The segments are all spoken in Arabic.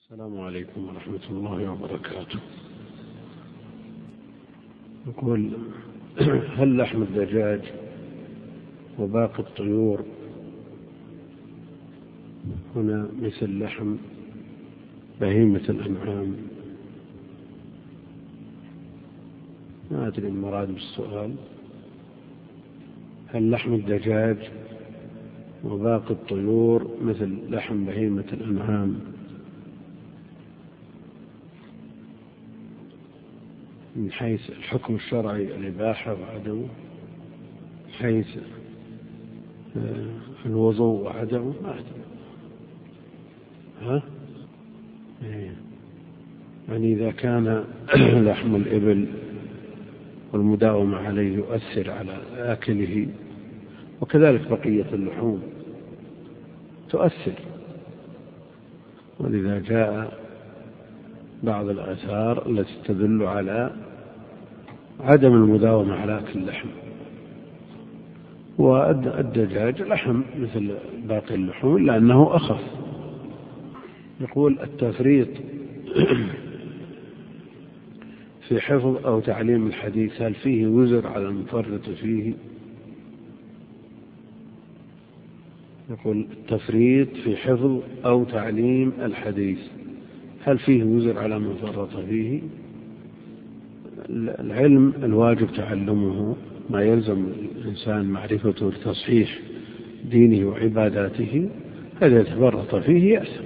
السلام عليكم ورحمة الله وبركاته. يقول: هل لحم الدجاج وباقي الطيور هنا مثل لحم بهيمة الأنعام؟ ما أدري المراد بالسؤال. هل لحم الدجاج وباقي الطيور مثل لحم بهيمة الأنعام من حيث الحكم الشرعي الإباحة وعدمه، من حيث الوضوء وعدمه؟ ما أدري. يعني إذا كان لحم الإبل والمداومة عليه يؤثر على آكله، وكذلك بقية اللحوم تؤثر، ولذا جاء بعض الآثار التي تدل على عدم المداومة على أكل اللحم. والدجاج لحم مثل باقي اللحوم إلا أنه أخف. يقول: التفريط في حفظ أو تعليم الحديث هل فيه وزر على المفرط فيه؟ يقول: التفريط في حفظ أو تعليم الحديث هل فيه وزر على من فرط فيه؟ العلم الواجب تعلمه، ما يلزم الإنسان معرفته لتصحيح دينه وعباداته، هذا يتفرط فيه يأثم.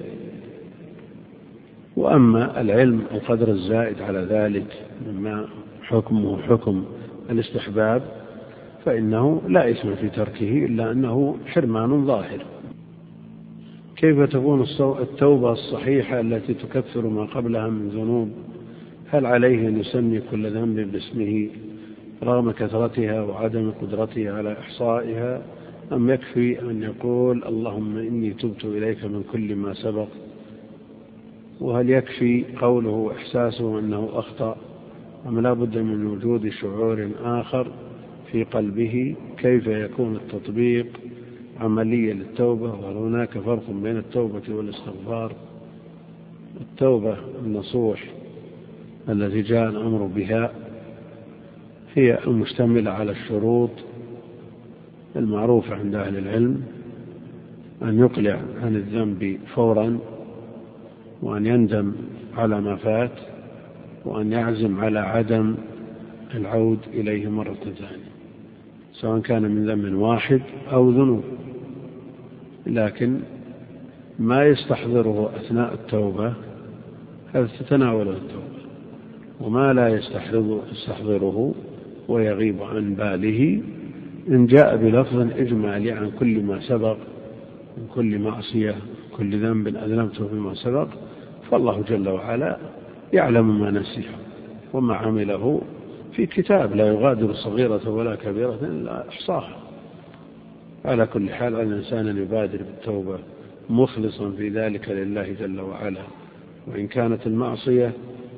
وأما العلم القدر الزائد على ذلك مما حكمه حكم الاستحباب فإنه لا إثم في تركه، إلا أنه حرمان ظاهر. كيف تكون التوبة الصحيحة التي تكفر ما قبلها من ذنوب؟ هل عليه أن يسمي كل ذنب باسمه رغم كثرتها وعدم قدرته على إحصائها، أم يكفي أن يقول اللهم إني تبت إليك من كل ما سبق؟ وهل يكفي قوله وإحساسه أنه أخطأ، أم لا بد من وجود شعور آخر في قلبه؟ كيف يكون التطبيق عملية للتوبة، وهل هناك فرق بين التوبة والاستغفار؟ التوبة النصوح التي جاء الأمر بها هي المشتملة على الشروط المعروفة عند أهل العلم: أن يقلع عن الذنب فورا، وأن يندم على ما فات، وأن يعزم على عدم العود إليه مرة ثانية، سواء كان من ذنب واحد أو ذنوب. لكن ما يستحضره أثناء التوبة هذا تتناوله التوبة، وما لا يستحضره ويغيب عن باله إن جاء بلفظ إجمالي عن كل ما سبق من كل معصية كل ذنب أذنبته فيما سبق، فالله جل وعلا يعلم ما نسيه وما عمله في كتاب لا يغادر صغيرة ولا كبيرة إلا أحصاها. على كل حال الإنسان أن يبادر بالتوبة مخلصا في ذلك لله جل وعلا، وإن كانت المعصية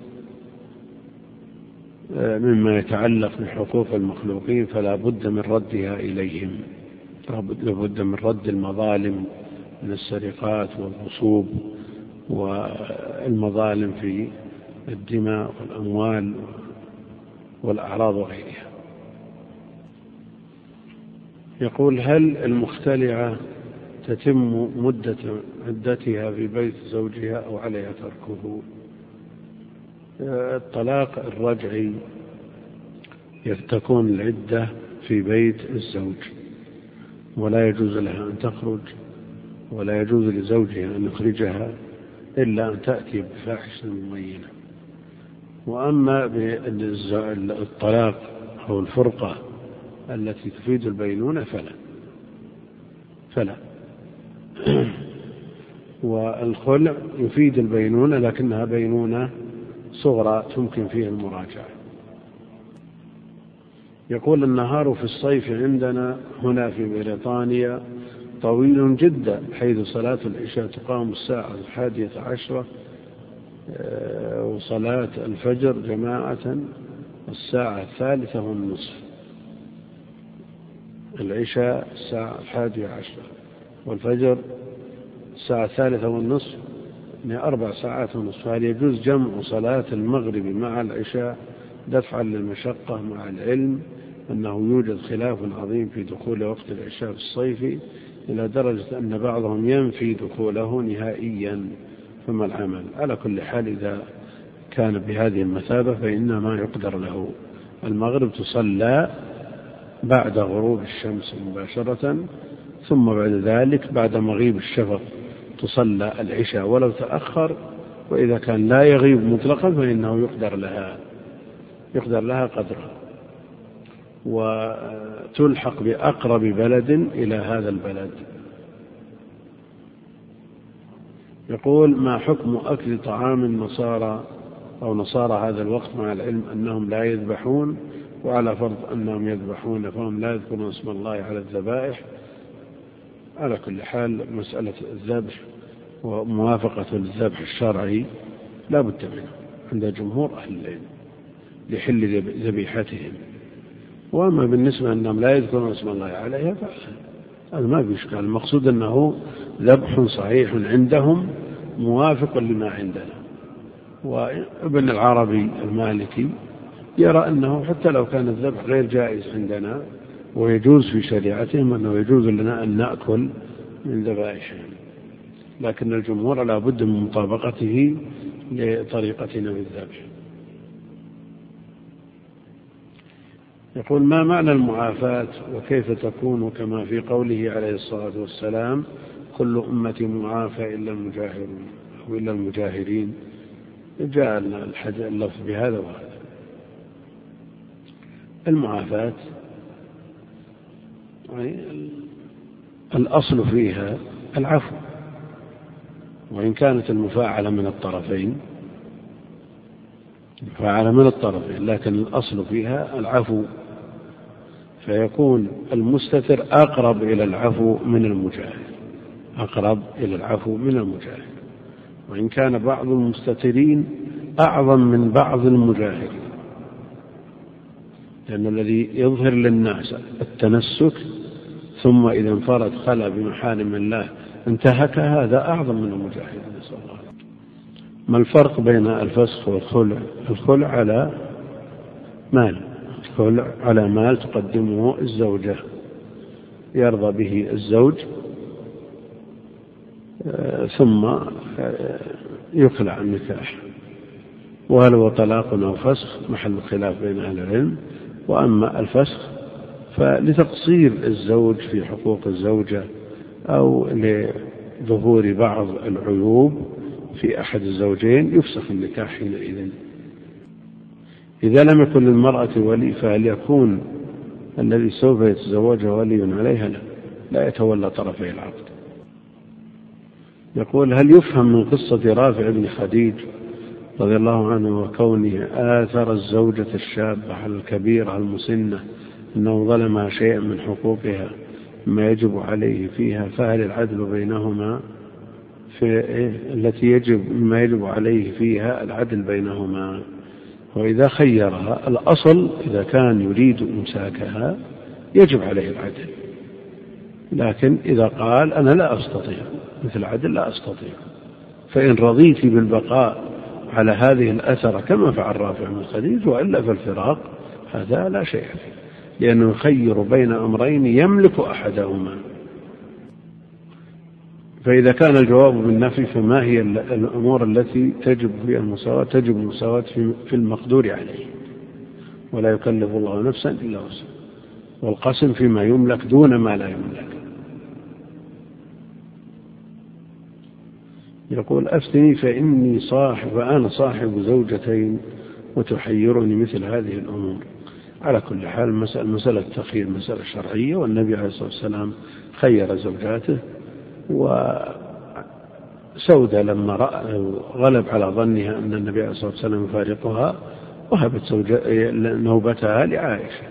مما يتعلق بحقوق المخلوقين فلا بد من ردها إليهم، لا بد من رد المظالم من السرقات والغصوب والمظالم في الدماء والأموال والأعراض وغيرها. يقول: هل المختلعة تتم مدة عدتها في بيت زوجها أو عليها تركه؟ الطلاق الرجعي تكون العدة في بيت الزوج، ولا يجوز لها أن تخرج، ولا يجوز لزوجها أن يخرجها إلا أن تأتي بفاحشة مبينة. وأما بالطلاق أو الفرقة التي تفيد البينونة فلا والخلع يفيد البينونة لكنها بينونة صغرى تمكن فيها المراجعة. يقول: النهار في الصيف عندنا هنا في بريطانيا طويل جدا، حيث صلاة العشاء تقام الساعة 11، وصلاة الفجر جماعة الساعة 3:30. العشاء الساعة 11 والفجر الساعة 3:30 يعني 4 ساعات ونصف. هل يجوز جمع صلاة المغرب مع العشاء دفعا للمشقة، مع العلم أنه يوجد خلاف عظيم في دخول وقت العشاء في الصيف إلى درجة أن بعضهم ينفي دخوله نهائيا، فما العمل؟ على كل حال إذا كان بهذه المثابة فإنما يقدر له. المغرب تصلى بعد غروب الشمس مباشرة، ثم بعد ذلك بعد مغيب الشفق تصلى العشاء ولو تأخر، وإذا كان لا يغيب مطلقا فإنه يقدر لها قدرها، وتلحق بأقرب بلد إلى هذا البلد. يقول: ما حكم أكل طعام النصارى أو نصارى هذا الوقت، مع العلم أنهم لا يذبحون، وعلى فرض أنهم يذبحون فهم لا يذكرون اسم الله على الذبائح؟ على كل حال مسألة الذبح وموافقة الذبح الشرعي لا بد منه عند جمهور أهل العلم لحل ذبيحتهم. وأما بالنسبة أنهم لا يذكرون اسم الله عليها فهذا ما في إشكال. المقصود أنه ذبح صحيح عندهم موافق لما عندنا. وابن العربي المالكي يرى أنه حتى لو كان الذبح غير جائز عندنا ويجوز في شريعتهم، أنه يجوز لنا أن نأكل من ذبائحهم، لكن الجمهور لا بد من مطابقته لطريقتنا في الذبح. يقول: ما معنى المعافاة وكيف تكون كما في قوله عليه الصلاة والسلام: كل أمتي معافى إلا المجاهرون أو إلا المجاهرين؟ جاء اللفظ بهذا وهذا. المعافاة يعني الأصل فيها العفو، وإن كانت المفاعلة من الطرفين لكن الأصل فيها العفو، فيكون المستتر أقرب إلى العفو من المجاهر، وإن كان بعض المستترين أعظم من بعض المجاهرين، لأن الذي يظهر للناس التنسك ثم إذا انفرد خلى بمحارم الله انتهك، هذا أعظم من المجاهرين. نسأل الله. ما الفرق بين الفسخ والخلع؟ الخلع على مال تقدمه الزوجة يرضى به الزوج، ثم يخلع النكاح، وهل هو طلاق أو فسخ محل خلاف بين أهل العلم. وأما الفسخ فلتقصير الزوج في حقوق الزوجة أو لظهور بعض العيوب في أحد الزوجين يفسخ النكاح حينئذ. إذا لم يكن للمرأة ولي فهل يكون الذي سوف يتزوجها ولي عليها؟ لا يتولى طرفي العقد. يقول: هل يفهم من قصة رافع بن خديج رضي الله عنه وكونه آثر الزوجة الشابة على الكبيرة المسنة أنه ظلمها شيئا من حقوقها ما يجب عليه فيها، فهل العدل بينهما التي ما يجب عليه فيها العدل بينهما؟ وإذا خيرها الأصل إذا كان يريد إمساكها يجب عليه العدل، لكن إذا قال أنا لا أستطيع مثل العدل لا أستطيع، فإن رضيت بالبقاء على هذه الأثر كما فعل رافع بن خديج، وإلا فالفراق هذا لا شيء فيه، لأنه يخير بين أمرين يملك أحدهما. فإذا كان الجواب بالنفي فما هي الأمور التي تجب فيها المساواة؟ تجب المساواة في المقدور عليه، ولا يكلف الله نفسا إلا وسعها، والقسم فيما يملك دون ما لا يملك. يقول: أفتني فأنا صاحب زوجتين وتحيرني مثل هذه الأمور. على كل حال مسألة التخيير مسألة شرعية، والنبي عليه الصلاة والسلام خير زوجاته، وسودة لما غلب على ظنها أن النبي عليه الصلاة والسلام يفارقها وهبت نوبتها لعائشة.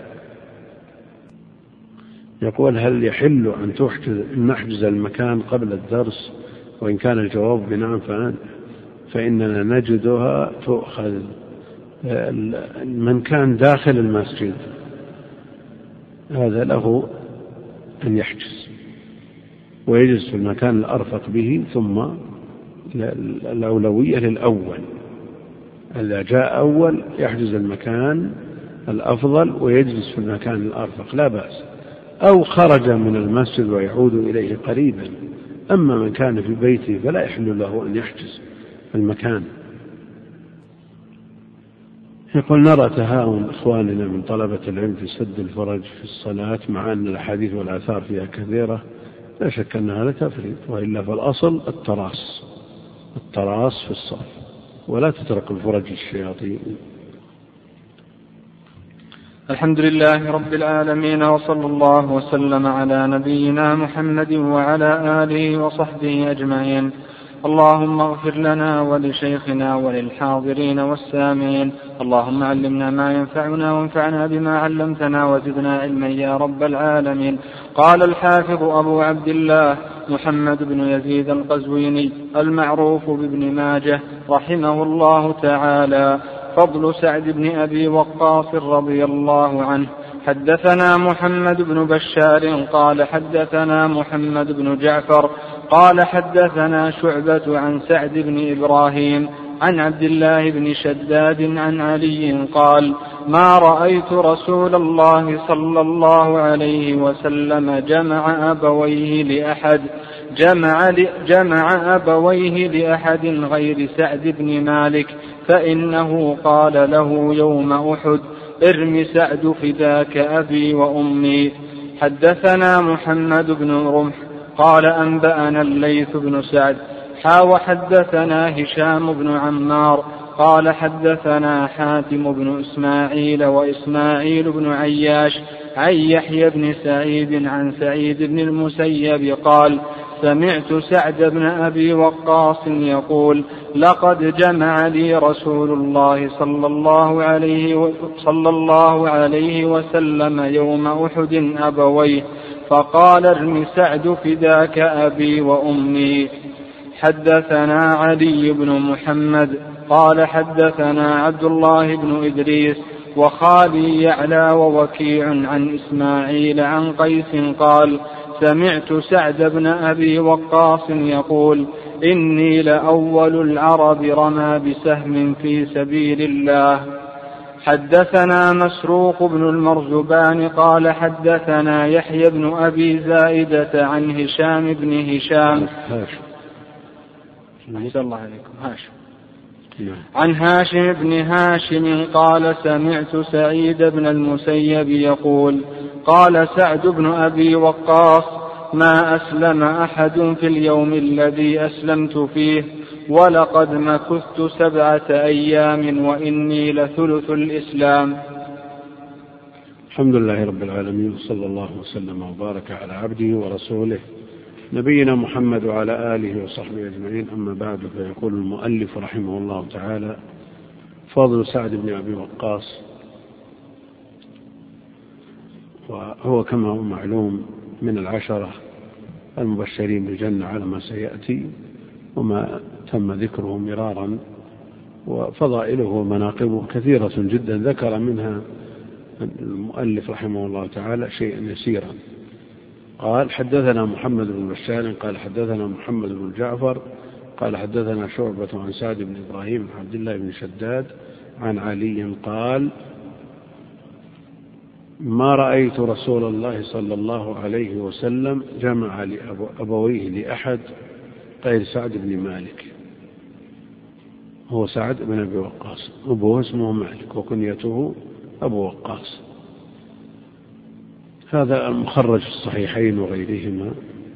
يقول: هل يحل أن نحجز المكان قبل الدرس؟ وإن كان الجواب بنعم فإننا نجدها تؤخذ. من كان داخل المسجد هذا له أن يحجز ويجلس في المكان الأرفق به ثم الأولوية للأول، إذا جاء أول يحجز المكان الأفضل ويجلس في المكان الأرفق لا بأس، أو خرج من المسجد ويعود إليه قريبا. أما من كان في بيته فلا يحل له أن يحجز المكان. يقول: نرى تهاون إخواننا من طلبة العلم في سد الفرج في الصلاة، مع أن الأحاديث والآثار فيها كثيرة، لا شك أن هذا تفريط، وإلا فالأصل التراص في الصف، ولا تترك الفرج للشياطين. الحمد لله رب العالمين، وصلى الله وسلم على نبينا محمد وعلى آله وصحبه أجمعين. اللهم اغفر لنا ولشيخنا وللحاضرين والسامعين. اللهم علمنا ما ينفعنا وانفعنا بما علمتنا وزدنا علما يا رب العالمين. قال الحافظ أبو عبد الله محمد بن يزيد القزويني المعروف بابن ماجه رحمه الله تعالى: فضل سعد بن أبي وقاص رضي الله عنه. حدثنا محمد بن بشار قال حدثنا محمد بن جعفر قال حدثنا شعبة عن سعد بن إبراهيم عن عبد الله بن شداد عن علي قال: ما رأيت رسول الله صلى الله عليه وسلم جمع أبويه لأحد غير سعد بن مالك، فإنه قال له يوم أحد: ارم سعد فداك أبي وأمي. حدثنا محمد بن رمح قال أنبأنا الليث بن سعد وحدثنا هشام بن عمار قال حدثنا حاتم بن إسماعيل وإسماعيل بن عياش عن يحيى بن سعيد عن سعيد بن المسيب قال: سمعت سعد بن أبي وقاص يقول: لقد جمع لي رسول الله صلى الله عليه وسلم يوم أحد أبويه، فقال: ارم سعد فداك أبي وأمي. حدثنا علي بن محمد قال حدثنا عبد الله بن إدريس وخالي يعلى ووكيع عن إسماعيل عن قيس قال: سمعت سعد بن أبي وقاص يقول: إني لأول العرب رمى بسهم في سبيل الله. حدثنا مسروق بن المرزبان قال حدثنا يحيى بن أبي زائدة عن هشام بن هشام عن هاشم بن هاشم قال: سمعت سعيد بن المسيب يقول: قال سعد بن أبي وقاص: ما أسلم أحد في اليوم الذي أسلمت فيه، ولقد مكثت 7 أيام وإني لثلث الإسلام. الحمد لله رب العالمين، صلى الله وسلم وبارك على عبده ورسوله نبينا محمد وعلى آله وصحبه أجمعين. أما بعد، فيقول المؤلف رحمه الله تعالى: فضل سعد بن أبي وقاص، وهو كما هو معلوم من 10 المبشرين بالجنة على ما سيأتي وما تم ذكره مرارا، وفضائله ومناقبه كثيرة جدا، ذكر منها المؤلف رحمه الله تعالى شيئا يسيرا. قال: حدثنا محمد بن بشار قال حدثنا محمد بن جعفر قال حدثنا شعبة عن سعد بن إبراهيم عن عبد الله بن شداد عن علي قال: ما رأيت رسول الله صلى الله عليه وسلم جمع أبويه لأحد غير سعد بن مالك. هو سعد بن أبي وقاص، أبوه اسمه مالك وكنيته أبو وقاص. هذا المخرج في الصحيحين وغيرهما.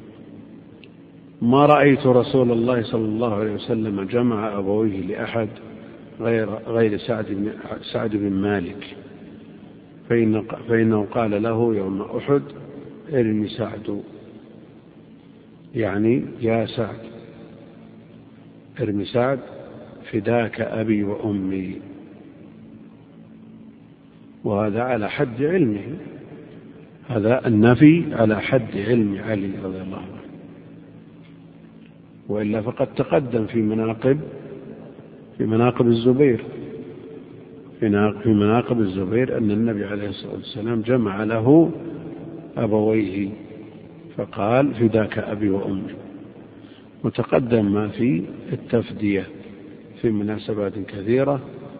ما رأيت رسول الله صلى الله عليه وسلم جمع أبويه لأحد غير سعد بن مالك، فإنه قال له يوم أحد: ارمي سعد، يعني يا سعد ارمي سعد فداك أبي وأمي. وهذا على حد علمه، هذا النفي على حد علم علي رضي الله عنه، وإلا فقد تقدم في مناقب الزبير أن النبي عليه الصلاة والسلام جمع له أبويه فقال: فداك أبي وأمي. وتقدم ما في التفدية في مناسبات كثيرة،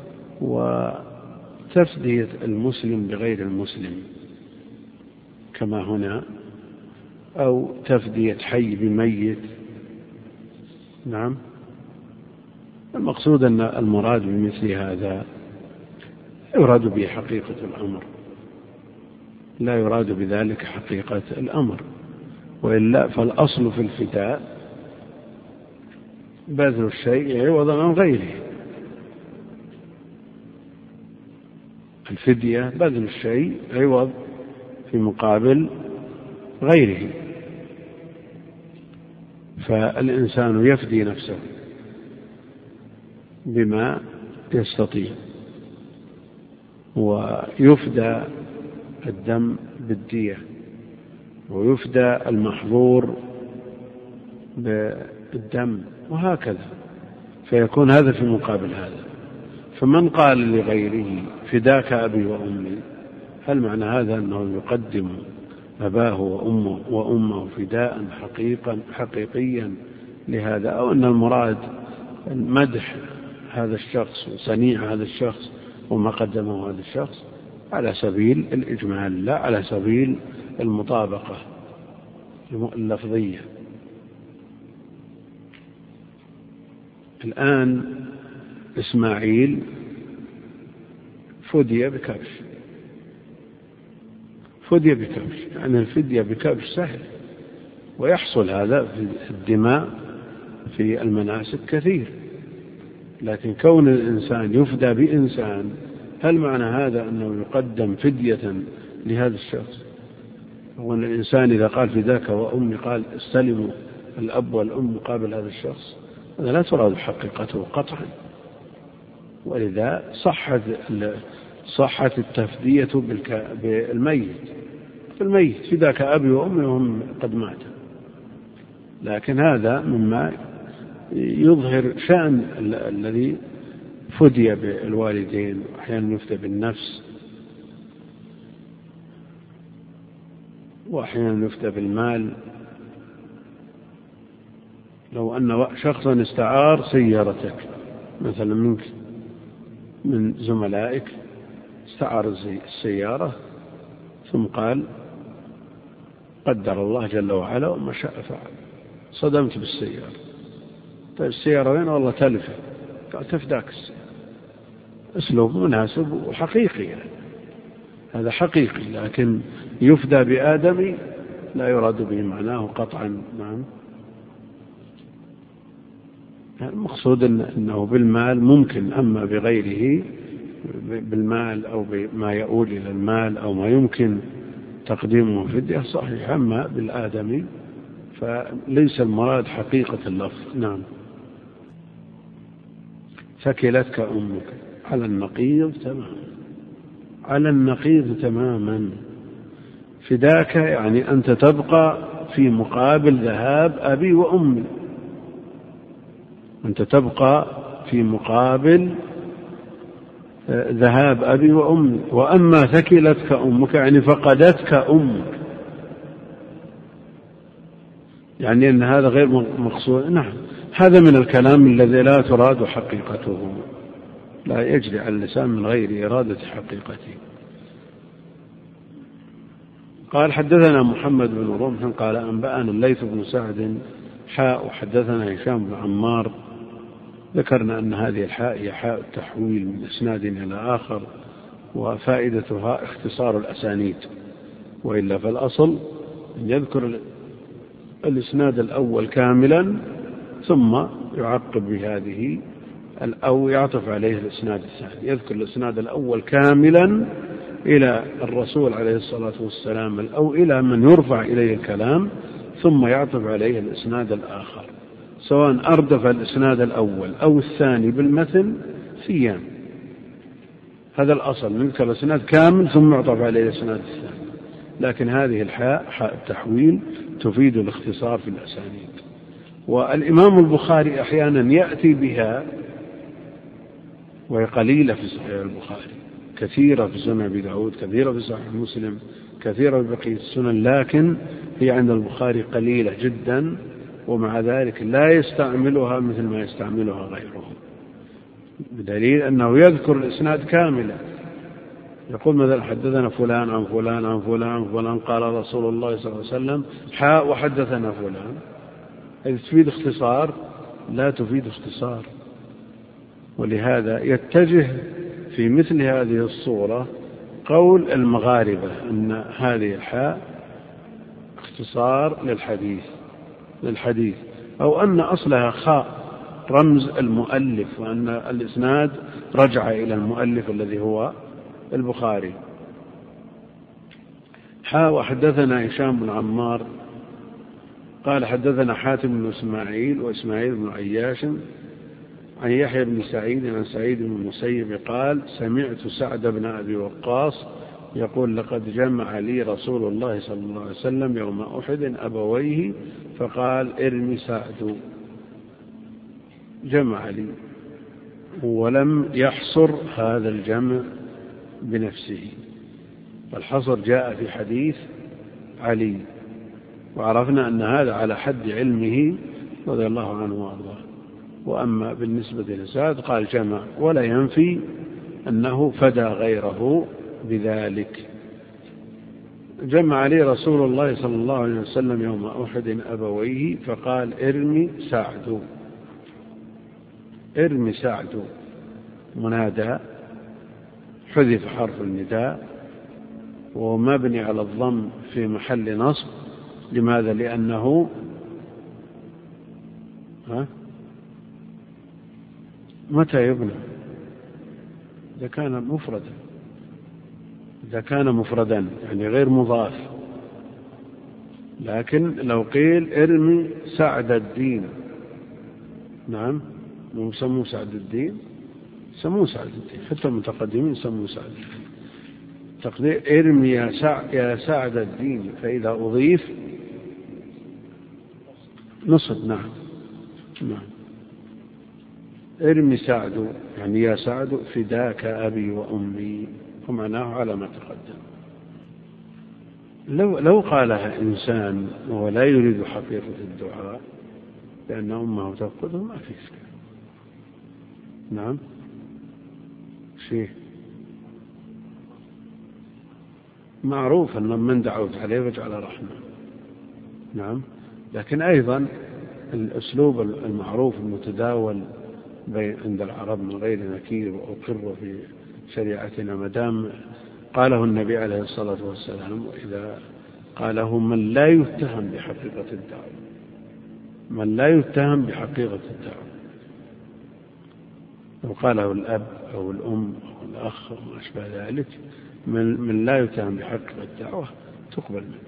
وتفدية المسلم بغير المسلم كما هنا، أو تفدية حي بميت. نعم، المقصود أن المراد بمثل هذا يراد به حقيقة الأمر، لا يراد بذلك حقيقة الأمر، وإلا فالأصل في الفداء بذل الشيء عوضا عن غيره. الفدية بذل الشيء عوض في مقابل غيره، فالإنسان يفدي نفسه بما يستطيع، ويفدى الدم بالدية، ويفدى المحظور بالدم، وهكذا، فيكون هذا في مقابل هذا. فمن قال لغيره فداك أبي وأمي، هل معنى هذا أنه يقدم أباه وأمه فداء حقيقيا لهذا، أو أن المراد مدح هذا الشخص وصنيع هذا الشخص وما قدمه هذا الشخص على سبيل الإجمال، لا على سبيل المطابقة اللفظية. الآن إسماعيل فدي بكبش، فدي بكبش، يعني الفدية بكبش سهل، ويحصل هذا في الدماء في المناسك كثير، لكن كون الإنسان يفدى بإنسان، هل معنى هذا أنه يقدم فدية لهذا الشخص؟ وأن الإنسان إذا قال فداك وأمي قال استلموا الأب والأم مقابل هذا الشخص، هذا لا تراد حقيقته قطعا. ولذا صحت التفدية بالميت، الميت فداك أبي وأمي وهم قد ماتوا، لكن هذا مما يظهر شأن الذي فدي بالوالدين، وأحيانا يفدى بالنفس، وأحيانا يفدى بالمال. لو أن شخصا استعار سيارتك مثلا منك من زملائك، استعار السيارة ثم قال قدر الله جل وعلا وما شاء فعل، صدمت بالسيارة، طيب السيارة وين؟ والله تلفة، قال تفداك السيارة. أسلوب مناسب وحقيقي، يعني هذا حقيقي، لكن يفدى بآدمي لا يراد به معناه قطعا. نعم، المقصود أنه بالمال ممكن، أما بغيره بالمال أو بما يؤول إلى المال أو ما يمكن تقديمه فدية صحيح، أما بالآدمي فليس المراد حقيقة اللفظ. نعم. ثكلتك أمك، على النقيض تماما، على النقيض تماما. فداك يعني أنت تبقى في مقابل ذهاب أبي وأمي، أنت تبقى في مقابل ذهاب أبي وأمي. وأما ثكلتك أمك يعني فقدتك أمك، يعني أن هذا غير مقصود. نعم، هذا من الكلام الذي لا تراد حقيقته، لا يجري على اللسان من غير إرادة حقيقته. قال حدثنا محمد بن رمح قال أنبأنا الليث بن سعد حاء، وحدثنا هشام بن عمار. ذكرنا أن هذه الحاء هي حاء التحويل من إسناد إلى آخر، وفائدتها اختصار الأسانيد، وإلا فالأصل أن يذكر الإسناد الأول كاملا ثم يعقب بهذه، أو يعطف عليه الإسناد الثاني، يذكر الإسناد الأول كاملا إلى الرسول عليه الصلاة والسلام أو إلى من يرفع إليه الكلام، ثم يعطف عليه الإسناد الآخر، سواء أردف الإسناد الأول أو الثاني بالمثل سيان. هذا الأصل، نذكر الإسناد كامل ثم يعطف عليه الإسناد الثاني. لكن هذه الحاء حاء التحويل تفيد الاختصار في الأسانيد. والإمام البخاري أحيانا يأتي بها، وهي قليلة في صحيح البخاري، كثيرة في سنن أبي داود، كثيرة في صحيح مسلم، كثيرة في بقية السنن، لكن هي عند البخاري قليلة جدا ومع ذلك لا يستعملها مثل ما يستعملها غيرهم، بدليل أنه يذكر الإسناد كاملا، يقول مثلا حدثنا فلان عن فلان عن فلان عن فلان قال رسول الله صلى الله عليه وسلم حاء وحدثنا فلان. هذه تفيد اختصار؟ لا تفيد اختصار. ولهذا يتجه في مثل هذه الصورة قول المغاربة أن هذه الحاء اختصار للحديث، أو أن أصلها خاء رمز المؤلف، وأن الإسناد رجع إلى المؤلف الذي هو البخاري. حاء وحدثنا هشام بن عمار قال حدثنا حاتم بن إسماعيل وإسماعيل بن عياش عن يحيى بن سعيد عن سعيد بن المسيب قال سمعت سعد بن أبي وقاص يقول لقد جمع لي رسول الله صلى الله عليه وسلم يوم أحد أبويه فقال ارمي سعد. جمع لي، ولم يحصر هذا الجمع بنفسه، الحصر جاء في حديث علي، وعرفنا أن هذا على حد علمه رضي الله عنه وأرضاه. وأما بالنسبة لسعد قال جمع، ولا ينفي أنه فدى غيره بذلك. جمع لي رسول الله صلى الله عليه وسلم يوم أحد أبويه فقال ارمي سعد. ارمي سعد منادى حذف حرف النداء ومبني على الضم في محل نصب. لماذا؟ لأنه متى يبنى؟ إذا كان مفردا يعني غير مضاف. لكن لو قيل ارمي سعد الدين، نعم، يسموه سعد الدين، يسموه سعد الدين، حتى المتقدمين يسموه سعد الدين. تقدير ارمي يا سعد الدين، فإذا أضيف نصب. نعم. ارمي سعد يعني يا سعد فداك أبي وأمي، ومعناه على ما تقدم. لو قالها إنسان وهو لا يريد حقيقة الدعاء لأن أمه تفقده ما في إشكال. نعم، شيء معروف أن من دعوت عليه فاجعل رحمة. نعم، لكن أيضا الأسلوب المعروف المتداول عند العرب من غير نكير وأقر في شريعتنا مدام قاله النبي عليه الصلاة والسلام، وإذا قاله من لا يتهم بحقيقة الدعوة، من لا يتهم بحقيقة الدعوة، لو قاله الأب أو الأم أو الأخ أو ما أشبه ذلك من لا يتهم بحقيقة الدعوة تقبل منه.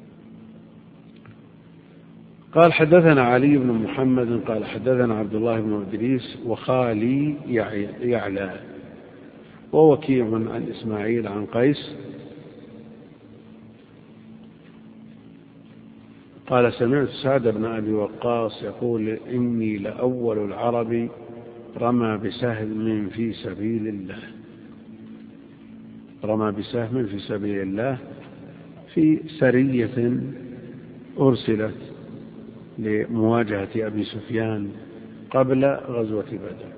قال حدثنا علي بن محمد قال حدثنا عبد الله بن إدريس وخالي يعلى ووكيع عن إسماعيل عن قيس قال سمعت سعد بن أبي وقاص يقول إني لأول العرب رمى بسهم في سبيل الله. رمى بسهم في سبيل الله في سرية أرسلت لمواجهة أبي سفيان قبل غزوة بدر،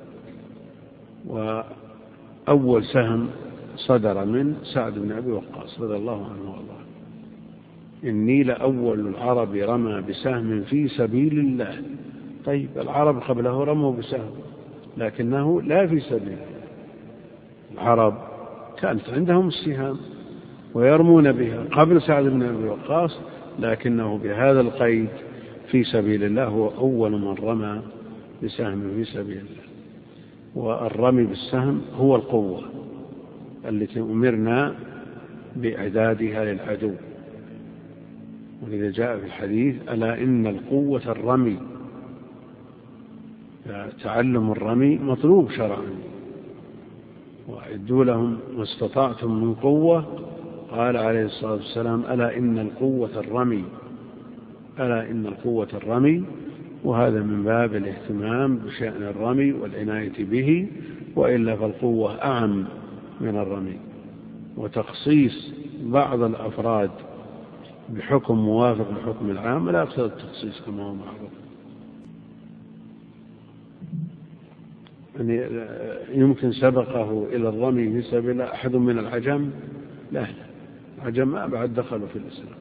وأول سهم صدر من سعد بن أبي وقاص رضي الله عنه وارضاه. إني لأول العرب رمى بسهم في سبيل الله. طيب العرب قبله رموا بسهم لكنه لا في سبيل. العرب كانت عندهم السهام ويرمون بها قبل سعد بن أبي وقاص، لكنه بهذا القيد في سبيل الله هو أول من رمى بسهم في سبيل الله. والرمي بالسهم هو القوة التي أمرنا بإعدادها للعدو، ولذا جاء في الحديث ألا إن القوة الرمي، تعلم الرمي مطلوب شرعا. وأعدوا لهم ما استطعتم من قوة، قال عليه الصلاة والسلام ألا إن القوة الرمي، ألا إن القوة الرمي. وهذا من باب الاهتمام بشأن الرمي والعناية به، وإلا فالقوة أعم من الرمي. وتخصيص بعض الأفراد بحكم موافق لحكم العام لا يقتضي التخصيص كما هو معروف. يعني يمكن سبقه إلى الرمي في سبيل أحد من العجم؟ لا، العجم ما بعد دخلوا في الإسلام.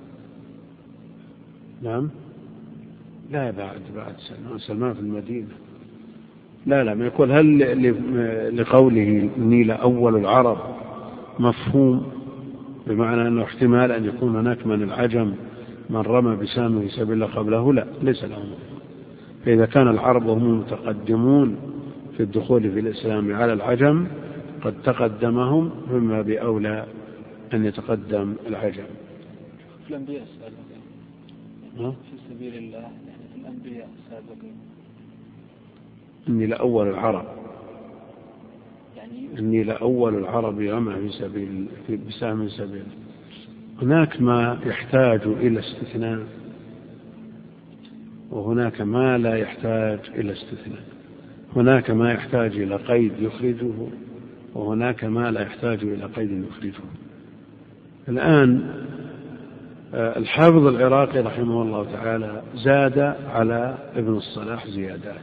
نعم، لا، بعد سلمان في المدينة. لا، ما يقول هل لقوله إني لأول العرب مفهوم بمعنى أنه احتمال أن يكون هناك من العجم من رمى بسامه في سبيل الله قبله؟ لا، ليس له. فإذا كان العرب وهم المتقدمون في الدخول في الإسلام على العجم قد تقدمهم، فما بأولى أن يتقدم العجم. في الأنبياء السابقين في سبيل الله، يعني في الأنبياء السابقين إني لأول العرب، إني لأول العرب رمى في بسام سبيل. هناك ما يحتاج إلى استثناء، وهناك ما لا يحتاج إلى استثناء. هناك ما يحتاج إلى قيد يخرجه، وهناك ما لا يحتاج إلى قيد يخرجه. الآن الحافظ العراقي رحمه الله تعالى زاد على ابن الصلاح زيادات،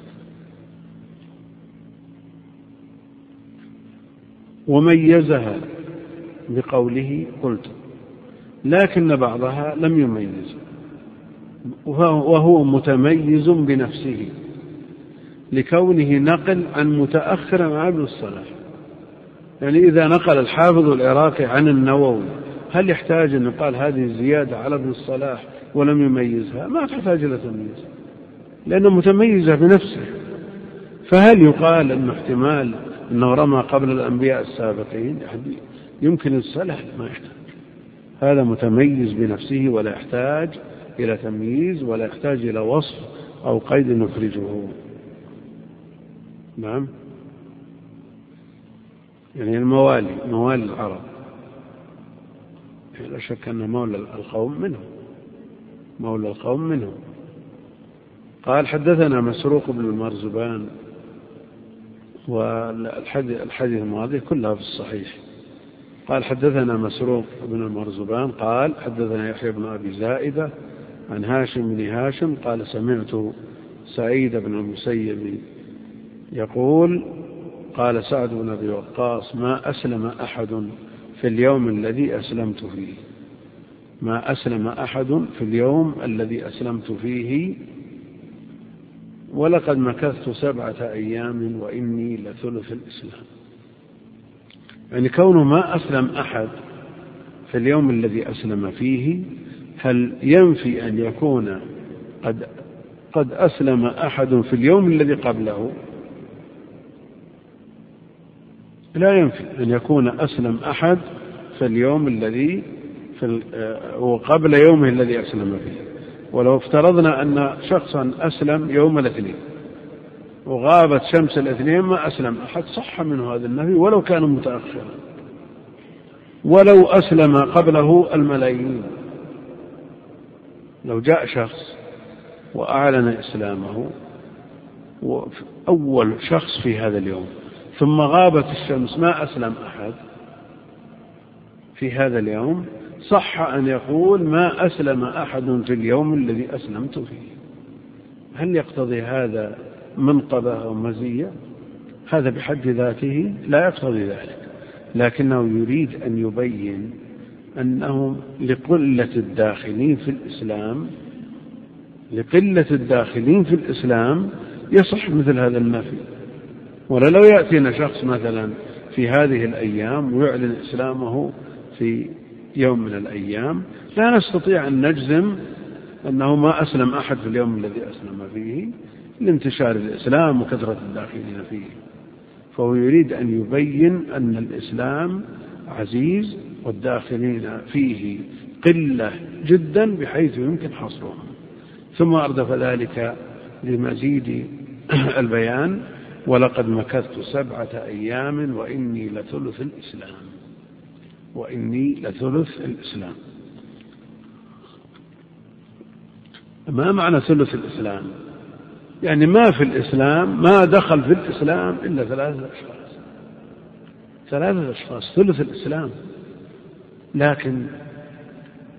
وميزها بقوله قلت، لكن بعضها لم يميز، وهو متميز بنفسه لكونه نقل عن متأخر مع ابن الصلاح. يعني إذا نقل الحافظ العراقي عن النووي هل يحتاج أن يقال هذه الزيادة على ابن الصلاح ولم يميزها؟ ما تحتاج إلى تمييز لأنه متميزة بنفسه. فهل يقال أنه احتمال أنه رمى قبل الأنبياء السابقين؟ يمكن الصلاح ما يحتاج، هذا متميز بنفسه ولا يحتاج إلى تمييز ولا يحتاج إلى وصف أو قيد نخرجه. نعم، يعني موالي العرب لا شك أن مولى القوم منهم. قال حدثنا مسروق بن المرزبان، والحديث الماضي كلها في الصحيح. قال حدثنا مسروق بن المرزبان قال حدثنا يحيى بن أبي زائدة عن هاشم بن هاشم قال سمعت سعيد بن المسيب يقول قال سعد بن أبي وقاص ما أسلم أحد في اليوم الذي أسلمت فيه، ما أسلم أحد في اليوم الذي أسلمت فيه، ولقد مكثت 7 أيام وإني لثلث الإسلام. يعني كونه ما أسلم أحد في اليوم الذي أسلم فيه هل ينفي أن يكون قد أسلم أحد في اليوم الذي قبله؟ لا ينفي أن يكون أسلم أحد في اليوم الذي وقبل يومه الذي أسلم فيه. ولو افترضنا أن شخصا أسلم يوم الاثنين وغابت شمس الاثنين ما أسلم أحد، صح منه هذا النفي ولو كان متأخرا، ولو أسلم قبله الملايين. لو جاء شخص وأعلن إسلامه أول شخص في هذا اليوم ثم غابت الشمس ما أسلم أحد في هذا اليوم، صح أن يقول ما أسلم أحد في اليوم الذي أسلمت فيه. هل يقتضي هذا منقبة أو مزية؟ هذا بحد ذاته لا يقتضي ذلك، لكنه يريد أن يبين أنه لقلة الداخلين في الإسلام يصح مثل هذا النفي. ولا لو يأتينا شخص مثلا في هذه الأيام ويعلن إسلامه في يوم من الأيام لا نستطيع أن نجزم أنه ما أسلم أحد في اليوم الذي أسلم فيه لانتشار الإسلام وكثرة الداخلين فيه. فهو يريد أن يبين أن الإسلام عزيز والداخلين فيه قلة جدا بحيث يمكن حصرهم، ثم أردف ذلك لمزيد البيان ولقد مكثت 7 أيام وإني لثلث الإسلام. ما معنى ثلث الإسلام؟ يعني ما في الإسلام ما دخل في الإسلام إلا 3 أشخاص ثلث الإسلام. لكن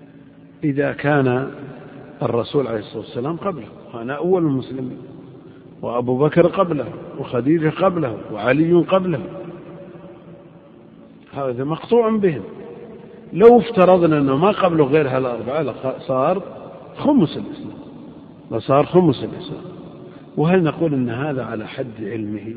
إذا كان الرسول عليه الصلاة والسلام قبله أنا أول المسلمين وأبو بكر قبله وخديجة قبله وعلي قبله، هذا مقطوع بهم. لو افترضنا أنه ما قبله غير هالأربعة صار خمس الإسلام، لصار خمس الإسلام. وهل نقول أن هذا على حد علمه؟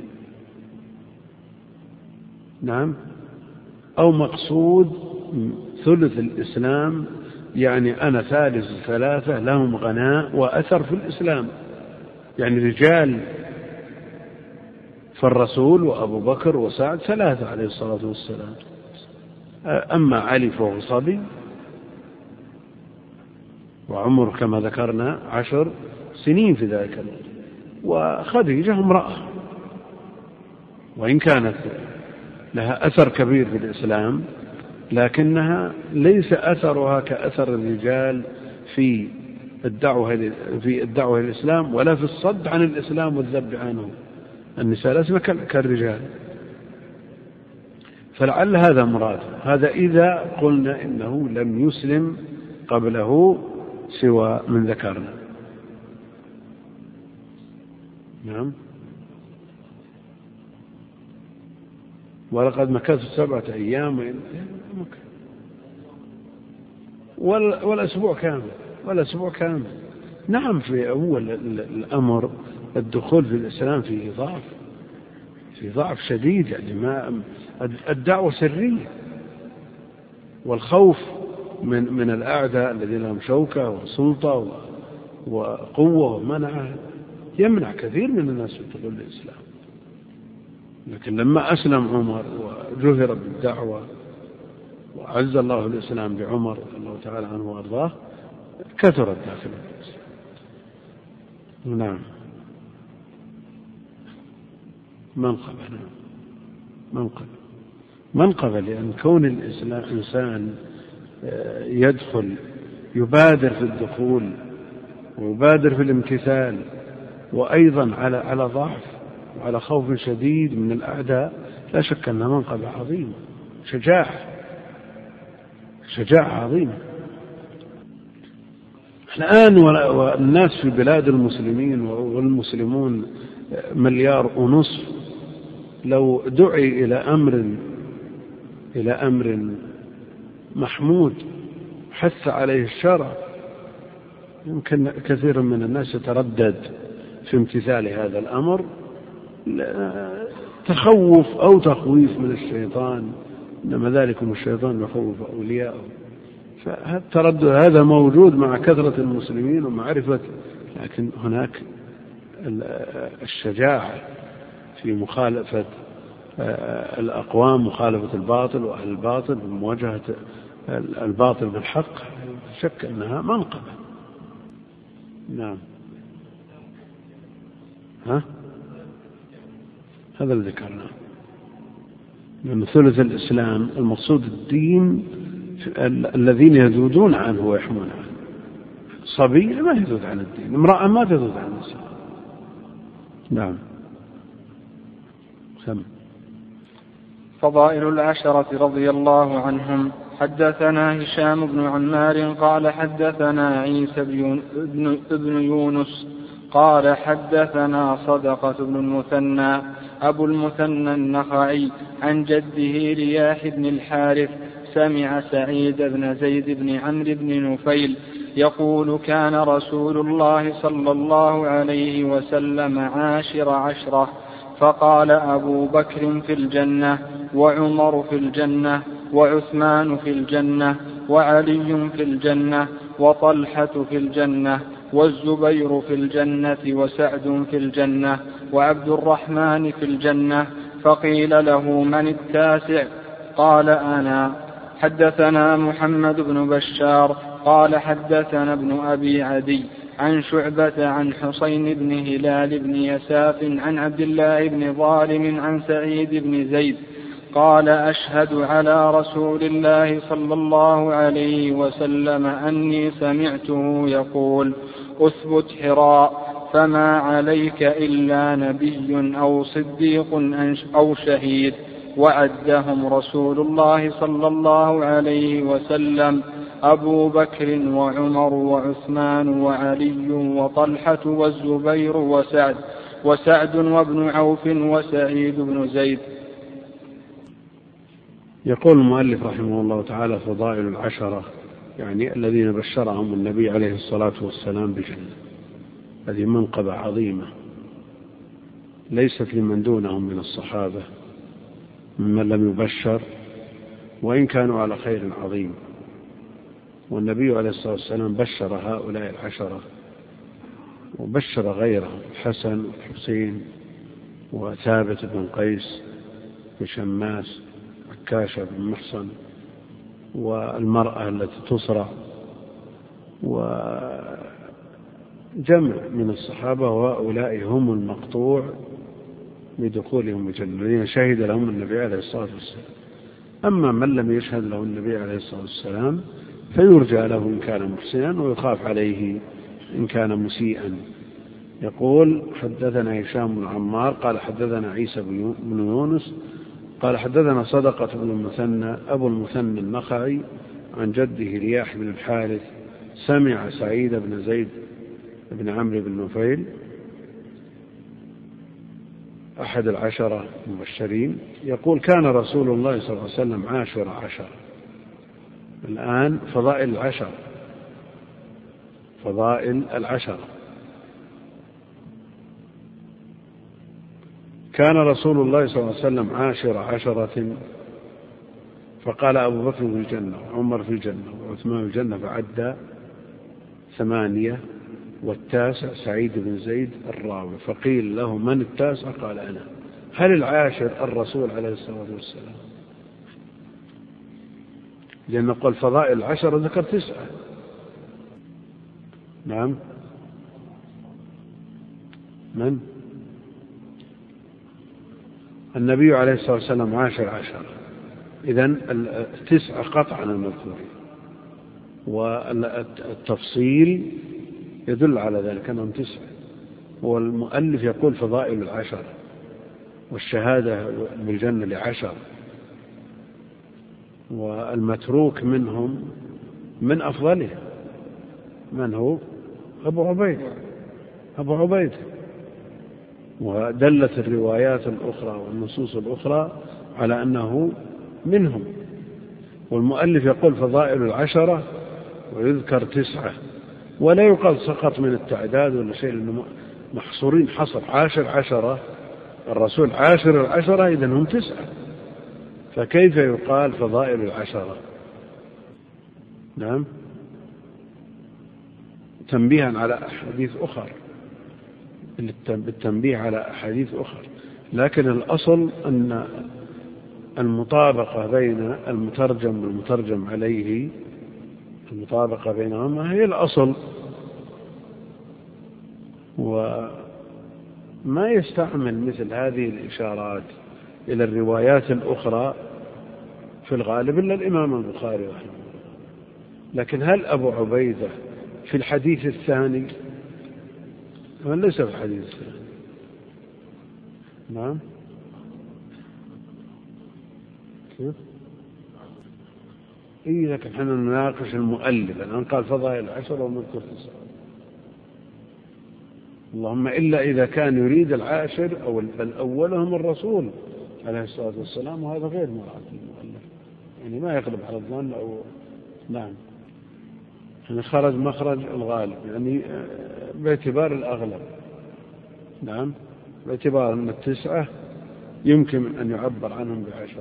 نعم. أو مقصود ثلث الإسلام، يعني أنا ثالث ثلاثة لهم غناء وأثر في الإسلام، يعني رجال فالرسول وأبو بكر وسعد ثلاثة عليه الصلاة والسلام، أما علي فهو صبي، وعمر كما ذكرنا 10 سنين في ذلك الوقت، وخديجة امرأة وإن كانت لها أثر كبير في الإسلام، لكنها ليس أثرها كأثر الرجال في الدعوة الإسلام، ولا في الصد عن الإسلام والذب عنه. النساء لسنا كالرجال، فلعل هذا مراد. هذا إذا قلنا إنه لم يسلم قبله سوى من ذكرنا. نعم. ولقد مكثت 7 أيام والأسبوع كامل. نعم. في أول الأمر الدخول في الإسلام فيه ضعف شديد، يعني ما الدعوة سرية، والخوف من الأعداء الذين لهم شوكة وسلطة وقوة ومنع يمنع كثير من الناس من دخول الإسلام. لكن لما أسلم عمر وجهر بالدعوة وعز الله الإسلام بعمر الله تعالى عنه وأرضاه، كثر الداخل في الإسلام. نعم. منقبة لأن كون الإسلام إنسان يبادر في الدخول ويبادر في الامتثال، وأيضا على ضعف وعلى خوف شديد من الأعداء، لا شك أنها منقبة عظيمة، شجاعة عظيمة. الآن والناس في بلاد المسلمين والمسلمون 1.5 مليار، لو دعي إلى أمر محمود حث عليه الشرع، يمكن كثير من الناس يتردد في امتثال هذا الأمر، تخوف أو تخويف من الشيطان، إنما ذلكم الشيطان يخوف أولياءه. فالتردد هذا موجود مع كثرة المسلمين ومعرفة، لكن هناك الشجاعة في مخالفة الأقوام، مخالفة الباطل وأهل الباطل، ومواجهة الباطل بالحق، شك أنها منقبة. نعم. هذا اللي ذكرناه من ثلث الإسلام، المقصود الدين الذين يذودون عنه ويحمون عنه. صبي ما يذود عن الدين، امرأة ما تذود عن الإسلام. نعم. فضائل 10 رضي الله عنهم. حدثنا هشام بن عمار قال حدثنا عيسى بن يونس قال حدثنا صدقة بن المثنى أبو المثنى النخعي عن جده رياح بن الحارث سمع سعيد بن زيد بن عمرو بن نفيل يقول كان رسول الله صلى الله عليه وسلم 10 فقال أبو بكر في الجنة، وعمر في الجنة، وعثمان في الجنة، وعلي في الجنة، وطلحة في الجنة، والزبير في الجنة، وسعد في الجنة، وعبد الرحمن في الجنة. فقيل له من التاسع؟ قال أنا. حدثنا محمد بن بشار قال حدثنا ابن أبي عدي عن شعبة عن حسين بن هلال بن يساف عن عبد الله بن ظالم عن سعيد بن زيد قال أشهد على رسول الله صلى الله عليه وسلم أني سمعته يقول أثبت حراء فما عليك إلا نبي أو صديق أو شهيد. وعدهم رسول الله صلى الله عليه وسلم أبو بكر وعمر وعثمان وعلي وطلحة والزبير وسعد. وسعد وابن عوف وسعيد بن زيد. يقول المؤلف رحمه الله تعالى: فضائل العشرة، يعني الذين بشرهم النبي عليه الصلاة والسلام بالجنة. هذه منقبة عظيمة ليست لمن دونهم من الصحابة ممن لم يبشر، وإن كانوا على خير عظيم. والنبي عليه الصلاة والسلام بشر هؤلاء العشرة وبشر غيرهم: الحسن والحسين وثابت بن قيس وشماس عكاشة بن محصن والمرأة التي تصرع، وجمع من الصحابة، وهؤلاء هم المقطوع بدخولهم الجنة الذين شهد لهم النبي عليه الصلاة والسلام. أما من لم يشهد له النبي عليه الصلاة والسلام فيرجى له إن كان محسنا ويخاف عليه إن كان مسيئا. يقول: حدثنا هشام بن عمار قال حدثنا عيسى بن يونس قال حدثنا صدقة بن المثنى أبو المثنى النخعي عن جده رياح بن الحارث سمع سعيد بن زيد بن عمرو بن نفيل أحد العشرة المبشرين يقول: كان رسول الله صلى الله عليه وسلم عاشر عشر. الآن فضائل العشر، فضائل العشر. كان رسول الله صلى الله عليه وسلم عاشر عشرة، فقال أبو بكر في الجنة وعمر في الجنة وعثمان في الجنة، فعد 8، والتاسع سعيد بن زيد الراوي. فقيل له: من التاسع؟ قال: أنا. هل العاشر الرسول عليه الصلاة والسلام؟ لأن قال فضائل العشرة ذكر 9. نعم. من؟ النبي عليه الصلاة والسلام عاشر عشرة، إذن 9 قطعا المذكورين، والتفصيل يدل على ذلك أنهم 9. والمؤلف يقول فضائل العشر والشهادة بالجنة ل10، والمتروك منهم من أفضلها من هو؟ أبو عبيد. ودلت الروايات الأخرى والنصوص الأخرى على أنه منهم. والمؤلف يقول فضائل العشرة ويذكر 9، ولا يقال سقط من التعداد ولا شيء، لأنه محصورين حصر عاشر عشرة، الرسول عاشر العشرة، إذن هم 9، فكيف يقال فضائل العشرة؟ نعم. تنبيها على أحاديث أخرى، بالتنبيه على أحاديث أخرى. لكن الأصل أن المطابقة بين المترجم والمترجم عليه، المطابقة بينهما هي الأصل، وما يستعمل مثل هذه الإشارات إلى الروايات الأخرى في الغالب إلا الإمام البخاري رحمه الله. لكن هل أبو عبيدة في الحديث الثاني؟ ليس في الحديث الثاني. نعم. كيف؟ لكن نحن نناقش المؤلف الآن قال فضائل 10 ونذكر 9، اللهم إلا إذا كان يريد العاشر أو الأولهم الرسول عليه الصلاة والسلام، وهذا غير مراد المؤلف، يعني ما يغلب على الظن أو نعم، يعني خرج مخرج الغالب، يعني باعتبار الأغلب. نعم، باعتبار أن 9 يمكن أن يعبر عنهم ب10.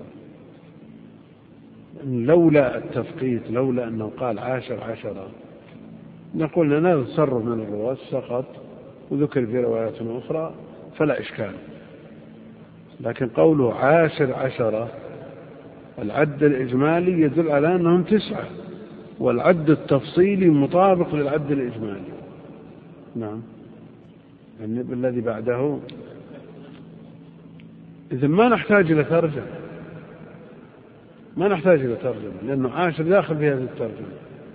لولا التفقيت، لولا أنه قال عاشر عشرة، نقول لنا التصرف من الرواة سقط وذكر في روايات أخرى فلا إشكال. لكن قوله عاشر عشرة، العد الإجمالي يدل على أنهم 9، والعد التفصيلي مطابق للعد الإجمالي. نعم. النبي الذي بعده إذن ما نحتاج إلى ترجمة، لأنه عاشر داخل في هذه الترجمة،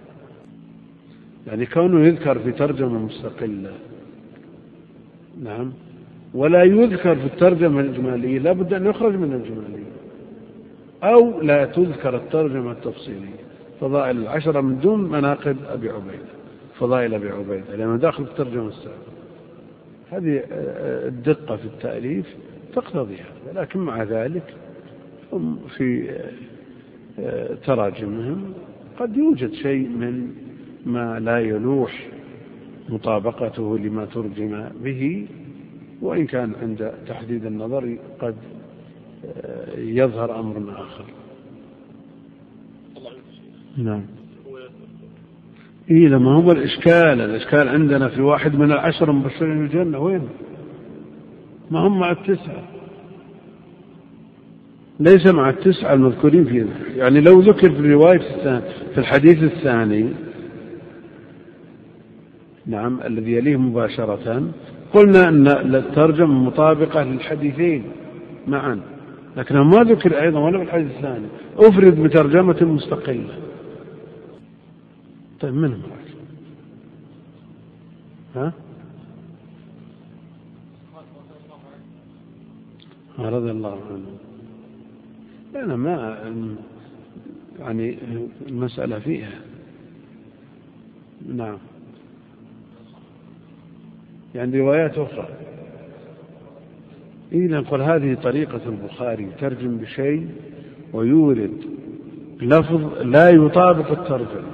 يعني كونه يذكر في ترجمة مستقلة. نعم. ولا يذكر في الترجمة الإجمالية، لا بد أن يخرج من الإجمالية، أو لا تذكر الترجمة التفصيلية. فضائل 10 من دون مناقب أبي عبيدة، فضائل أبي عبيدة، لأنه داخل في الترجمة السابقة. هذه الدقة في التأليف تقتضي هذا، لكن مع ذلك هم في تراجمهم قد يوجد شيء من ما لا يلوح مطابقته لما ترجم به، وإن كان عند تحديد النظر قد يظهر أمر آخر. نعم. إيه لما هو الإشكال عندنا في واحد من 10 مبشرين بالجنة، وين ما هم مع 9، ليس مع 9 المذكورين فيه. يعني لو ذكر في الرواية في الحديث الثاني، نعم، الذي يليه مباشرة، قلنا أن الترجمة مطابقة للحديثين معا، لكنه ما ذكر أيضا ولا في الحديث الثاني، أفرد بترجمة مستقلة. طيب منهم رضي الله عنه. أنا ما يعني المسألة فيها. نعم، يعني روايات أخرى. إذا نقول هذه طريقة البخاري، ترجم بشيء ويورد لفظ لا يطابق الترجمة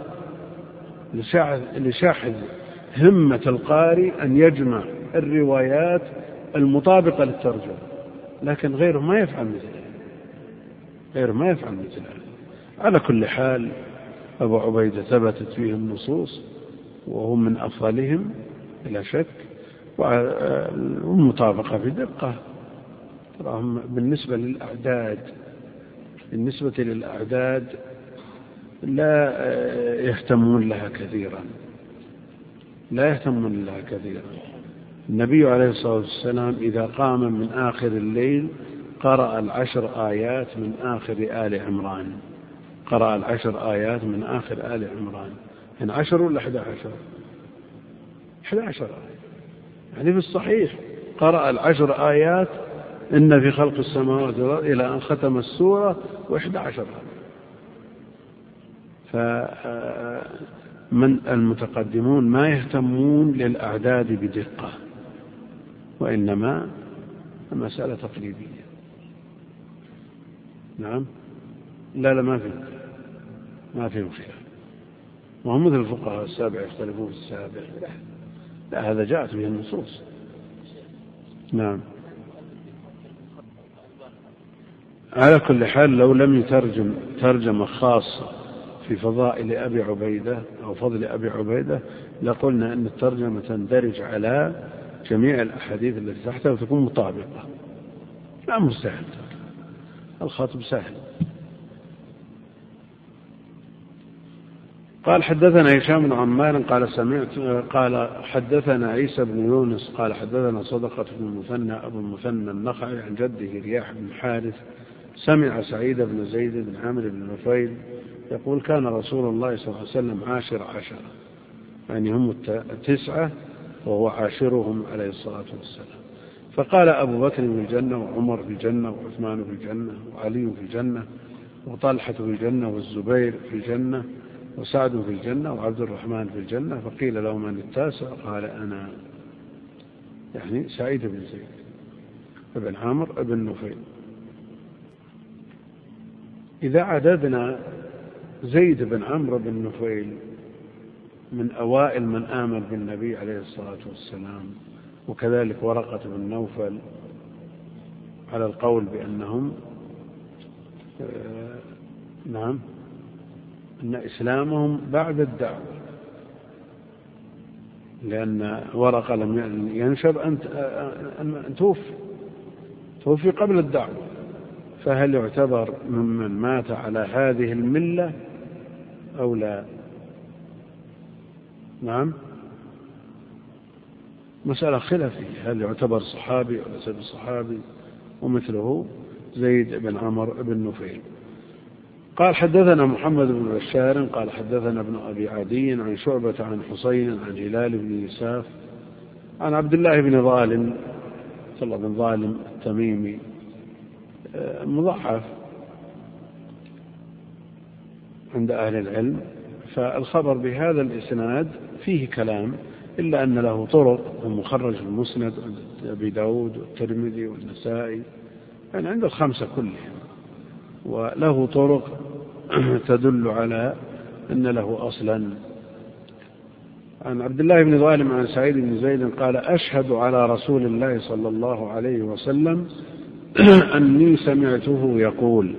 لشاحذ همة القارئ أن يجمع الروايات المطابقة للترجمة، لكن غيره ما يفعل مثل هذا. على كل حال أبو عبيدة ثبتت فيه النصوص وهم من أفضلهم بلا شك، والمطابقة في دقة. تراهم بالنسبة للأعداد لا يهتمون لها كثيرا. النبي عليه الصلاة والسلام إذا قام من آخر الليل قرأ 10 آيات من آخر آل عمران. إن 10 ولا 11 آية. يعني في الصحيح قرأ 10 آيات إن في خلق السماوات والأرض إلى أن ختم السورة، و11 آية. فمن المتقدمون ما يهتمون للأعداد بدقة، وإنما المسألة تقليدية. نعم. لا ما في خلاف. وهم مثل الفقهاء السابع يختلفون في السابع. لا هذا جاءت به النصوص. نعم. على كل حال لو لم يترجم ترجمة خاصة في فضائل أبي عبيدة أو فضل أبي عبيدة لقلنا أن الترجمة تندرج على جميع الأحاديث التي تحتها وتكون مطابقة. الأمر سهل، الخطب سهل. قال حدثنا هشام بن عمار قال حدثنا عيسى بن يونس قال حدثنا صدقة بن المثنى أبو المثنى النخعي عن جده رياح بن حارث سمع سعيد بن زيد بن عامر بن نفيل يقول كان رسول الله صلى الله عليه وسلم عاشر 10، يعني هم 9 وهو عاشرهم عليه الصلاة والسلام. فقال أبو بكر في الجنة، وعمر في الجنة، وعثمان في الجنة، وعلي في الجنة، وطلحة في الجنة، والزبير في الجنة، وسعد في الجنة، وعبد الرحمن في الجنة. فقيل له من التاسع؟ قال أنا، يعني سعيد بن زيد بن عامر بن نفيل. إذا عددنا زيد بن عمرو بن نفيل من أوائل من آمن بالنبي عليه الصلاة والسلام، وكذلك ورقة بن نوفل، على القول بأنهم نعم أن إسلامهم بعد الدعوة، لأن ورقة لم ينشب أن توفي قبل الدعوة، فهل يعتبر ممن مات على هذه الملة أو لا؟ نعم، مسألة خلافية، هل يعتبر صحابي أو ليس بصحابي؟ ومثله زيد بن عمرو بن نفيل. قال حدثنا محمد بن بشار قال حدثنا ابن أبي عدي عن شعبة عن حسين عن هلال بن يساف عن عبد الله بن ظالم، صلى الله بن ظالم التميمي مضعف عند أهل العلم. فالخبر بهذا الإسناد فيه كلام، إلا أن له طرق ومخرج المسند أبي داود والترمذي والنسائي، يعني عند الخمسة كلهم، وله طرق تدل على أن له أصلا. عن عبد الله بن ظالم عن سعيد بن زيد قال: أشهد على رسول الله صلى الله عليه وسلم أني سمعته يقول: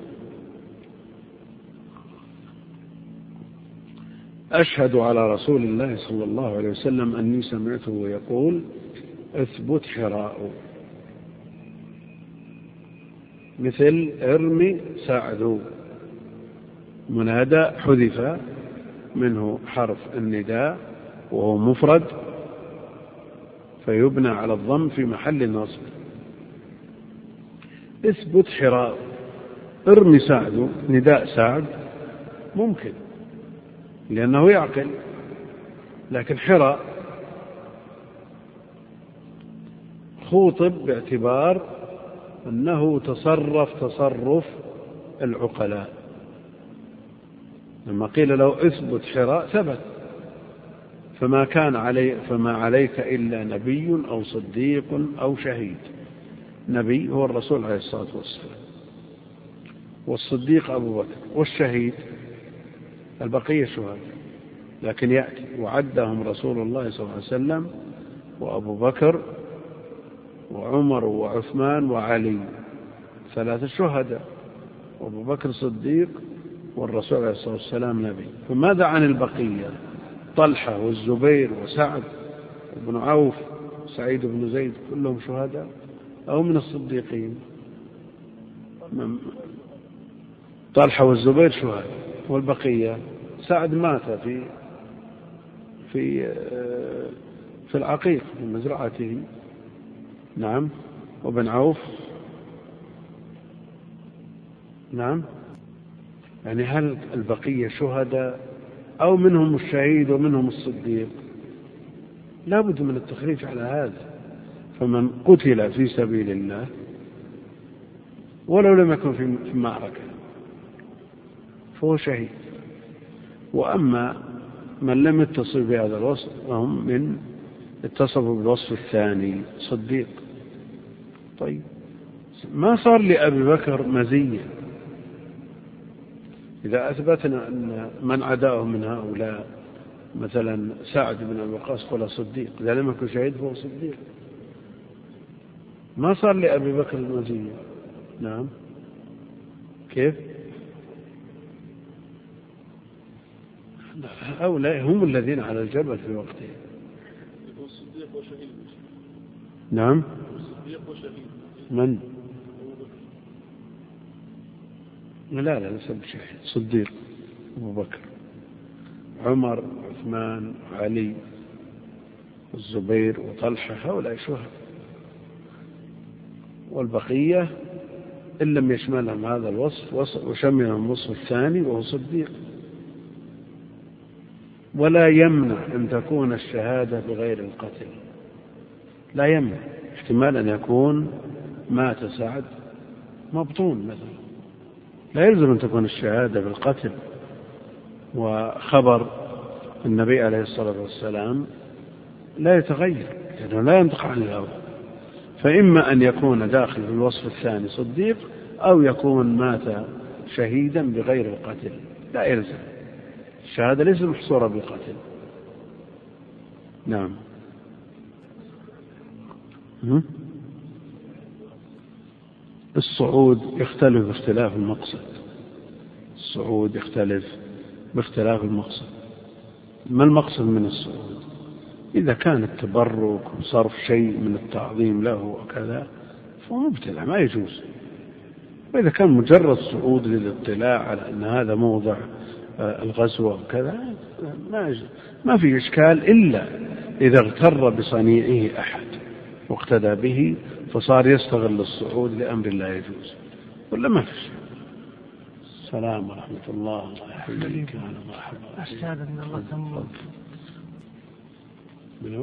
أشهد على رسول الله صلى الله عليه وسلم أني سمعته يقول: اثبت حراء، مثل ارمي سعد، منادى حذف منه حرف النداء وهو مفرد فيبنى على الضم في محل النصب. اثبت حراء، ارمي سعد، نداء سعد ممكن لأنه يعقل، لكن حراء خوطب باعتبار أنه تصرف العقلاء، لما قيل له اثبت حراء ثبت، فما عليك إلا نبي أو صديق أو شهيد. نبي هو الرسول عليه الصلاة والسلام، والصديق أبو بكر، والشهيد البقية شهداء، لكن يأتي وعدهم رسول الله صلى الله عليه وسلم وأبو بكر وعمر وعثمان وعلي 3 شهداء، وأبو بكر صديق والرسول عليه الصلاة والسلام نبي. فماذا عن البقية؟ طلحة والزبير وسعد بن عوف سعيد بن زيد كلهم شهداء أو من الصديقين؟ طلحة والزبير شهداء، والبقية سعد مات في العقيق في مزرعته، نعم، وابن عوف، نعم. يعني هل البقية شهداء أو منهم الشهيد ومنهم الصديق؟ لا بد من التخريج على هذا. فمن قتل في سبيل الله ولو لم يكن في معركة فهو شهيد، وأما من لم يتصل بهذا الوصف فهم من اتصفوا بالوصف الثاني صديق. طيب، ما صار لأبي بكر مزية إذا أثبتنا أن من عداه من هؤلاء مثلا سعد بن أبي وقاص قال صديق، إذا لم يكن شهيد فهو صديق، ما صار لأبي بكر المزية. نعم، كيف؟ هؤلاء هم الذين على الجبل في وقته. صديق وشهيد. نعم، صديق وشهيد. من؟ لا ليس بشهيد، صديق أبو بكر، عمر، عثمان، علي، الزبير وطلحة، هؤلاء شهداء، والبقية إن لم يشملهم هذا الوصف وشملهم الوصف الثاني وهو صديق. ولا يمنع أن تكون الشهادة بغير القتل، لا يمنع، احتمال أن يكون مات سعد مبطون مثلا، لا يلزم أن تكون الشهادة بالقتل. وخبر النبي عليه الصلاة والسلام لا يتغير لأنه لا ينطق عن الهوى، فإما أن يكون داخل في الوصف الثاني صديق أو يكون مات شهيدا بغير القتل، لا يلزم، الشهادة ليست محصورة بالقتل. نعم. الصعود يختلف باختلاف المقصد، الصعود يختلف باختلاف المقصد. ما المقصد من الصعود؟ إذا كان التبرك وصرف شيء من التعظيم له وكذا فهو مبتدع ما يجوز، وإذا كان مجرد صعود للاطلاع على أن هذا موضع الغزو وكذا ما في إشكال، إلا إذا اغتر بصنيعه أحد واقتدى به فصار يستغل الصعود لأمر لا يجوز، ولا ما في شيء. السلام ورحمة الله. الله يحفظك. أنا مرحبا. أستاذ من الله تمام. منو؟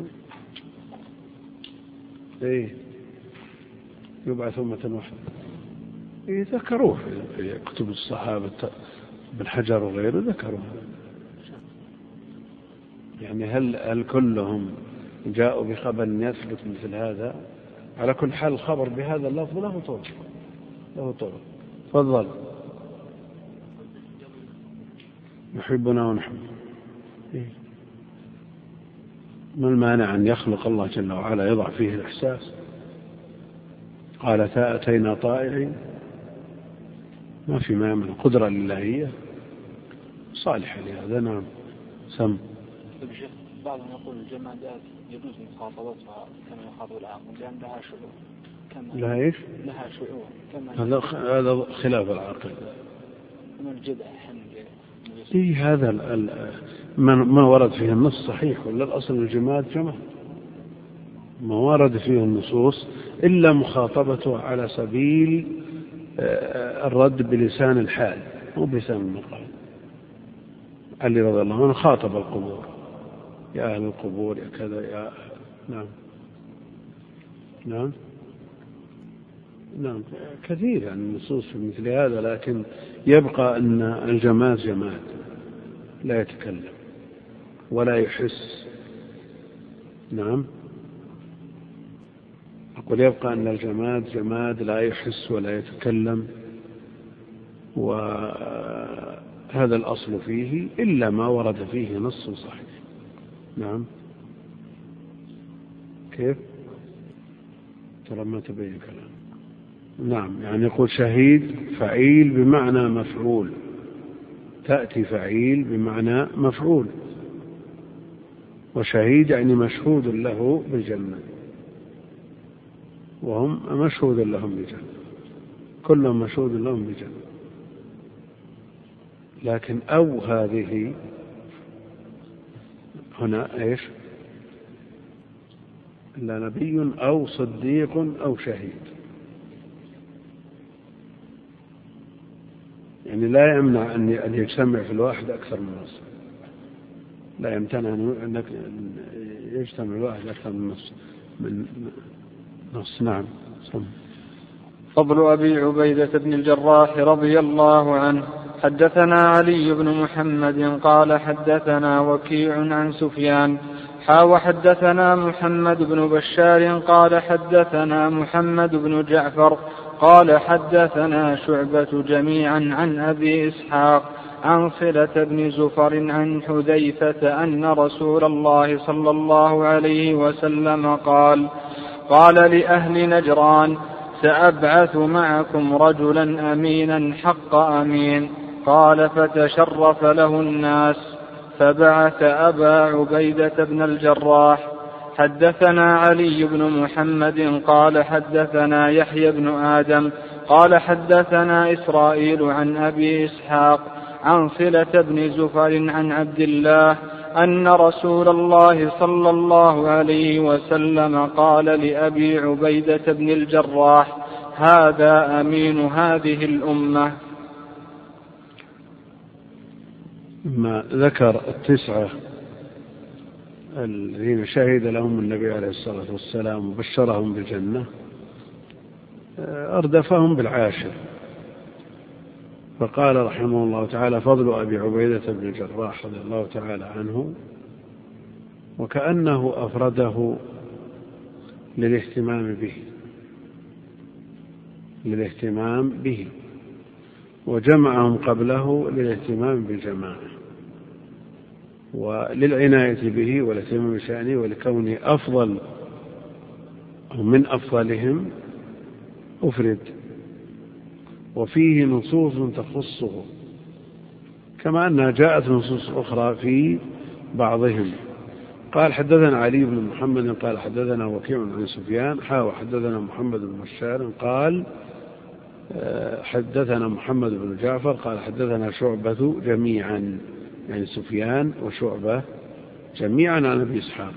إيه يبعث أمة واحدة. إيه ذكروه في كتب الصحابة ابن حجر وغيره ذكروه. يعني هل كلهم جاءوا بخبر يثبت مثل هذا؟ على كل حال الخبر بهذا اللفظ له طرق. تفضل. يحبنا ونحب. ما المانع أن يخلق الله جل وعلا يضع فيه الإحساس؟ قال أتينا طائعين، ما في ما من القدرة الإلهية صالحة لهذا. نعم. سم. بعضهم يقول الجمادات يجوز مخاطبتها كما يخاطب العقل لأن لها شعور. لها إيش؟ لها شعور. هذا خلاف العقل. من الجدع هذا ما ورد فيه النص صحيح، ولا الأصل الجماد جماد، ما ورد فيه النصوص إلا مخاطبته على سبيل الرد بلسان الحال مو بلسان المقال. علي رضي الله عنه خاطب القبور، يا أهل القبور يا كذا يا. نعم كثير يعني النصوص في مثل هذا، لكن يبقى أن الجماد جماد لا يتكلم ولا يحس. نعم أقول يبقى أن الجماد جماد لا يحس ولا يتكلم، وهذا الأصل فيه إلا ما ورد فيه نص صحيح. نعم. كيف؟ ترى ما تبين كلام. نعم يعني يقول شهيد فعيل بمعنى مفعول، تأتي فعيل بمعنى مفعول، وشهيد يعني مشهود له بالجنة، وهم مشهود لهم بالجنة، كلهم مشهود لهم بالجنة. لكن أو هذه هنا إيش؟ لا نبي أو صديق أو شهيد، يعني لا يمنع أن يجتمع في الواحد أكثر من نص، لا يمتنع أن يجتمع الواحد أكثر من نص. نعم. فضل أبي عبيدة بن الجراح رضي الله عنه. حدثنا علي بن محمد قال حدثنا وكيع عن سفيان وحدثنا محمد بن بشار قال حدثنا محمد بن جعفر قال حدثنا شعبة جميعا عن أبي إسحاق عن صلة بن زفر عن حذيفة أن رسول الله صلى الله عليه وسلم قال لأهل نجران سأبعث معكم رجلا أمينا حق أمين. قال فتشرف له الناس فبعث أبا عبيدة بن الجراح. حدثنا علي بن محمد قال حدثنا يحيى بن آدم قال حدثنا إسرائيل عن أبي إسحاق عن صلة بن زفر عن عبد الله أن رسول الله صلى الله عليه وسلم قال لأبي عبيدة بن الجراح هذا أمين هذه الأمة. ما ذكر 9 الذين شهد لهم النبي عليه الصلاة والسلام وبشرهم بالجنة، أردفهم بالعاشر، فقال رحمه الله تعالى فضل أبي عبيدة بن الجراح رضي الله تعالى عنه، وكأنه أفرده للاهتمام به وجمعهم قبله للاهتمام بالجماعة وللعناية به والاهتمام بشأنه ولكونه أفضل من أفضلهم أفرد، وفيه نصوص تخصه كما أنها جاءت نصوص أخرى في بعضهم. قال حدثنا علي بن محمد قال حدثنا وكيع عن سفيان وحدثنا محمد بن بشار قال حدثنا محمد بن جعفر قال حدثنا شعبة جميعا، يعني سفيان وشعبة جميعا عن أبي إسحاق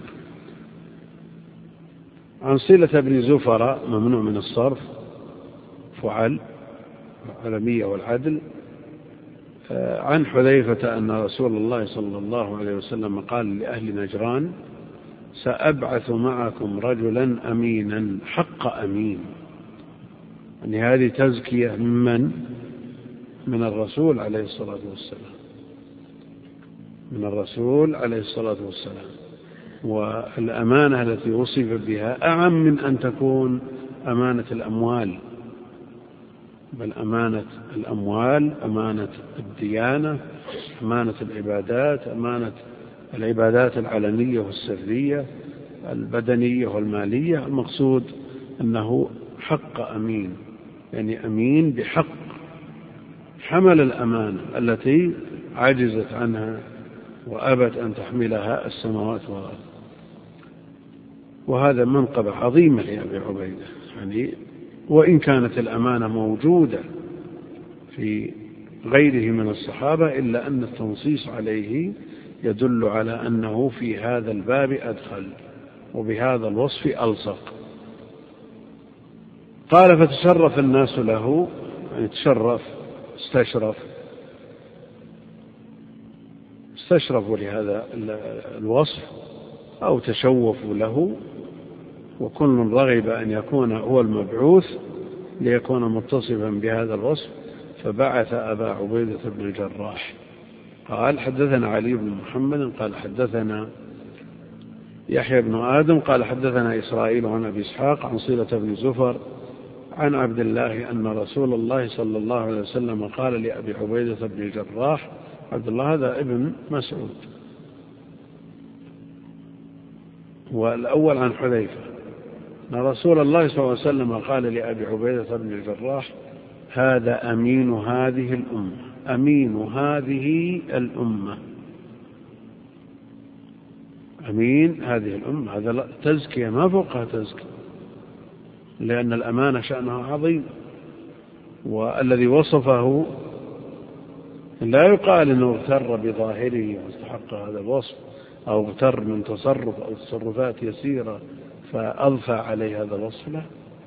عن صلة بن زفر ممنوع من الصرف فعل العالمية والعدل عن حذيفة أن رسول الله صلى الله عليه وسلم قال لأهل نجران سأبعث معكم رجلا أمينا حق أمين، يعني هذه تزكية من؟ من الرسول عليه الصلاة والسلام. من الرسول عليه الصلاة والسلام. والأمانة التي وصف بها أعم من أن تكون أمانة الأموال، بل أمانة الأموال، أمانة الديانة، أمانة العبادات، أمانة العبادات العلنية والسرية، البدنية والمالية. المقصود أنه حق أمين، يعني أمين بحق، حمل الأمانة التي عجزت عنها وأبت أن تحملها السماوات والأرض. وهذا منقبة عظيمة لأبي عبيدة، يعني وإن كانت الأمانة موجودة في غيره من الصحابة، إلا أن التنصيص عليه يدل على أنه في هذا الباب أدخل وبهذا الوصف ألصق. قال فتشرف الناس له، يعني تشرف، استشرفوا لهذا الوصف أو تشوفوا له، وكل رغب أن يكون هو المبعوث ليكون متصفا بهذا الوصف، فبعث أبا عبيدة بن الجراح. قال حدثنا علي بن محمد قال حدثنا يحيى بن آدم قال حدثنا إسرائيل عن أبي إسحاق عن صلة بن زفر عن عبد الله أن رسول الله صلى الله عليه وسلم قال لأبي عبيدة بن الجراح، عبد الله هذا ابن مسعود، والأول عن حذيفة، أن رسول الله صلى الله عليه وسلم قال لأبي عبيدة بن الجراح هذا أمين هذه الأمة، أمين هذه الأمة، أمين هذه الأمة. هذا تزكية ما فوقها تزكية، لأن الأمانة شأنها عظيم. والذي وصفه لا يقال أنه اغتر بظاهره واستحق هذا الوصف، أو اغتر من تصرف أو تصرفات يسيرة فأضفى عليه هذا الوصف، لا،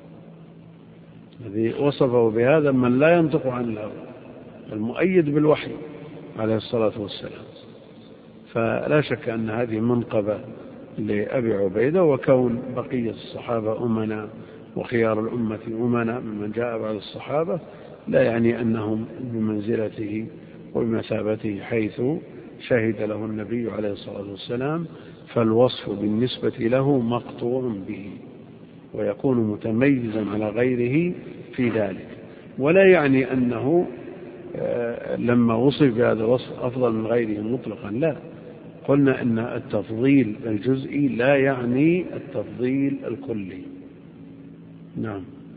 الذي وصفه بهذا من لا ينطق عن الهوى، المؤيد بالوحي عليه الصلاة والسلام. فلا شك أن هذه منقبة لأبي عبيدة، وكون بقية الصحابة أمنا وخيار الأمة أمنا ممن جاء بعد الصحابة لا يعني أنهم بمنزلته وبمثابته حيث شهد له النبي عليه الصلاة والسلام، فالوصف بالنسبة له مقطوع به ويكون متميزا على غيره في ذلك. ولا يعني أنه لما وصف بهذا الوصف أفضل من غيره مطلقا، لا، قلنا أن التفضيل الجزئي لا يعني التفضيل الكلي. نعم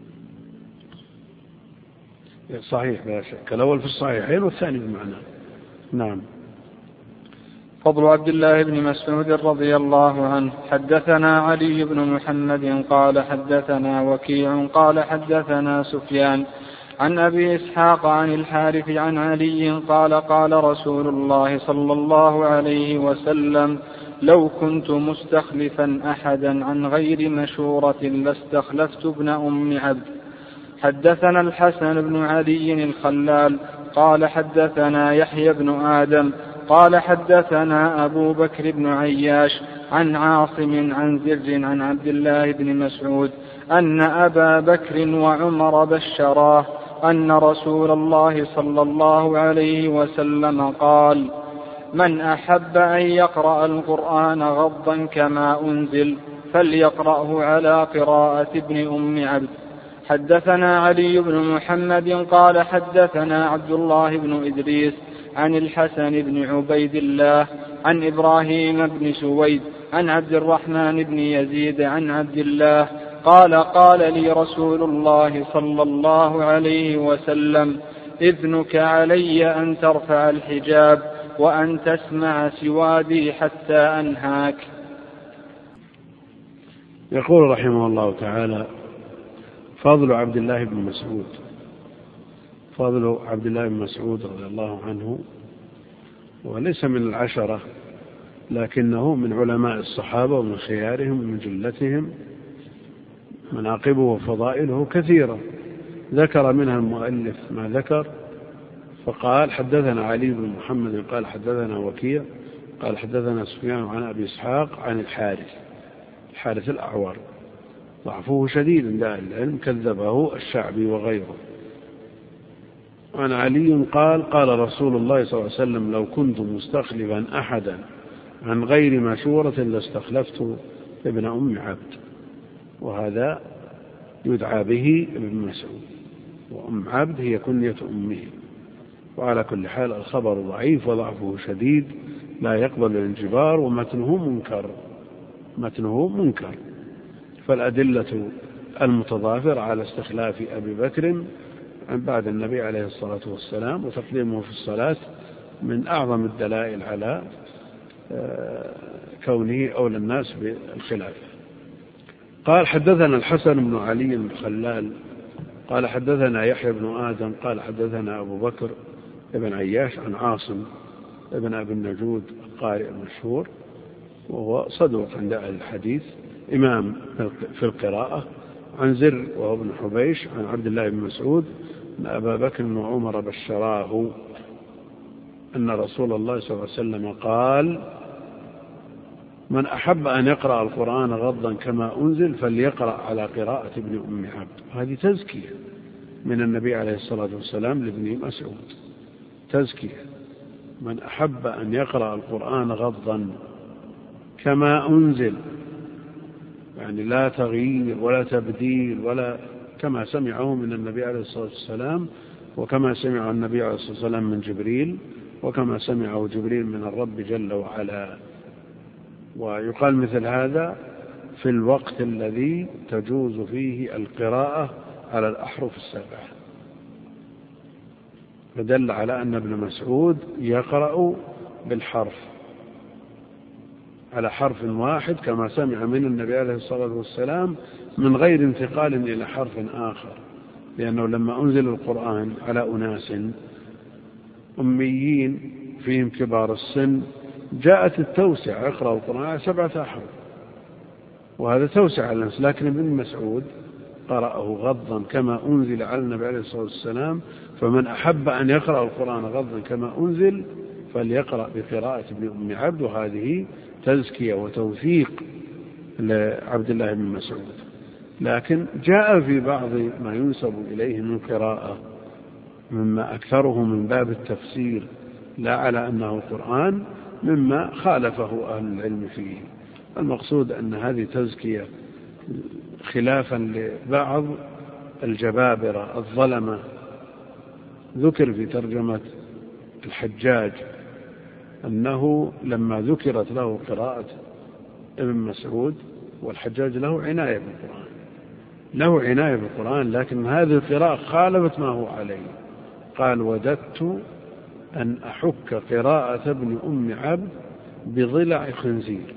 صحيح لا شك، الأول في الصحيحين والثاني بمعنى. نعم. فضل عبد الله بن مسعود رضي الله عنه. حدثنا علي بن محمد قال حدثنا وكيع قال حدثنا سفيان عن أبي إسحاق عن الحارث عن علي قال قال رسول الله صلى الله عليه وسلم لو كنت مستخلفا أحدا عن غير مشورة لاستخلفت ابن أم عبد. حدثنا الحسن بن علي الخلال قال حدثنا يحيى بن آدم قال حدثنا أبو بكر بن عياش عن عاصم عن زر عن عبد الله بن مسعود أن أبا بكر وعمر بشراه أن رسول الله صلى الله عليه وسلم قال من أحب أن يقرأ القرآن غضا كما أنزل فليقرأه على قراءة ابن أم عبد. حدثنا علي بن محمد قال حدثنا عبد الله بن إدريس عن الحسن بن عبيد الله عن إبراهيم بن سويد عن عبد الرحمن بن يزيد عن عبد الله قال قال لي رسول الله صلى الله عليه وسلم إذنك علي أن ترفع الحجاب وأن تسمع سوادي حتى أنهاك. يقول رحمه الله تعالى فضل عبد الله بن مسعود. فضل عبد الله بن مسعود رضي الله عنه وليس من العشرة، لكنه من علماء الصحابة ومن خيارهم ومن جلتهم، مناقبه وفضائله كثيرة، ذكر منها المؤلف ما ذكر، فقال حدثنا علي بن محمد قال حدثنا وكيع قال حدثنا سفيان عن أبي إسحاق عن الحارث الأعور، ضعفه شديد عند أهل العلم، كذبه الشعبي وغيره. عن علي قال قال رسول الله صلى الله عليه وسلم لو كنت مستخلفا أحدا عن غير مشورة لاستخلفت ابن أم عبد. وهذا يدعى به ابن مسعود، وأم عبد هي كنية أمه. وعلى كل حال الخبر ضعيف وضعفه شديد لا يقبل الانجبار، ومتنه منكر. فالأدلة المتضافرة على استخلاف أبي بكر بعد النبي عليه الصلاة والسلام وتقديمه في الصلاة من أعظم الدلائل على كونه أولى الناس بالخلافة. قال حدثنا الحسن بن علي بن خلال قال حدثنا يحيى بن آدم قال حدثنا أبو بكر بن عياش عن عاصم ابن أبي النجود القارئ المشهور، وهو صدوق عند أهل الحديث إمام في القراءة، عن زر وهو ابن حبيش عن عبد الله بن مسعود أن أبا بكر وعمر بشراه أن رسول الله صلى الله عليه وسلم قال من أحب أن يقرأ القرآن غضا كما أنزل فليقرأ على قراءة ابن أم عبد. هذه تزكية من النبي عليه الصلاة والسلام لابن مسعود، تزكية. من أحب أن يقرأ القرآن غضا كما أنزل، يعني لا تغيير ولا تبديل ولا كما سمعه من النبي عليه الصلاة والسلام، وكما سمع النبي عليه الصلاة والسلام من جبريل، وكما سمعه جبريل من الرب جل وعلا. ويقال مثل هذا في الوقت الذي تجوز فيه القراءة على الأحرف السبعة، فدل على أن ابن مسعود يقرأ بالحرف على حرف واحد كما سمع من النبي عليه الصلاة والسلام من غير انتقال إلى حرف آخر، لأنه لما أنزل القرآن على أناس أميين فيهم كبار السن جاءت التوسعة اقرأ القرآن على 7 أحرف، وهذا توسع على الناس. لكن ابن مسعود قرأه غضا كما أنزل على النبي عليه الصلاة والسلام، فمن أحب أن يقرأ القرآن غضا كما أنزل فليقرأ بقراءة ابن أم عبد. وهذه تزكية وتوثيق لعبد الله بن مسعود. لكن جاء في بعض ما ينسب إليه من قراءة مما أكثره من باب التفسير لا على أنه القرآن، مما خالفه أهل العلم فيه. المقصود أن هذه تزكية خلافا لبعض الجبابرة الظلمة. ذكر في ترجمة الحجاج أنه لما ذكرت له قراءة ابن مسعود، والحجاج له عناية بالقرآن، لكن هذه القراءة خالفت ما هو عليه. قال وددت أن أحك قراءة ابن أم عبد بضلع خنزير.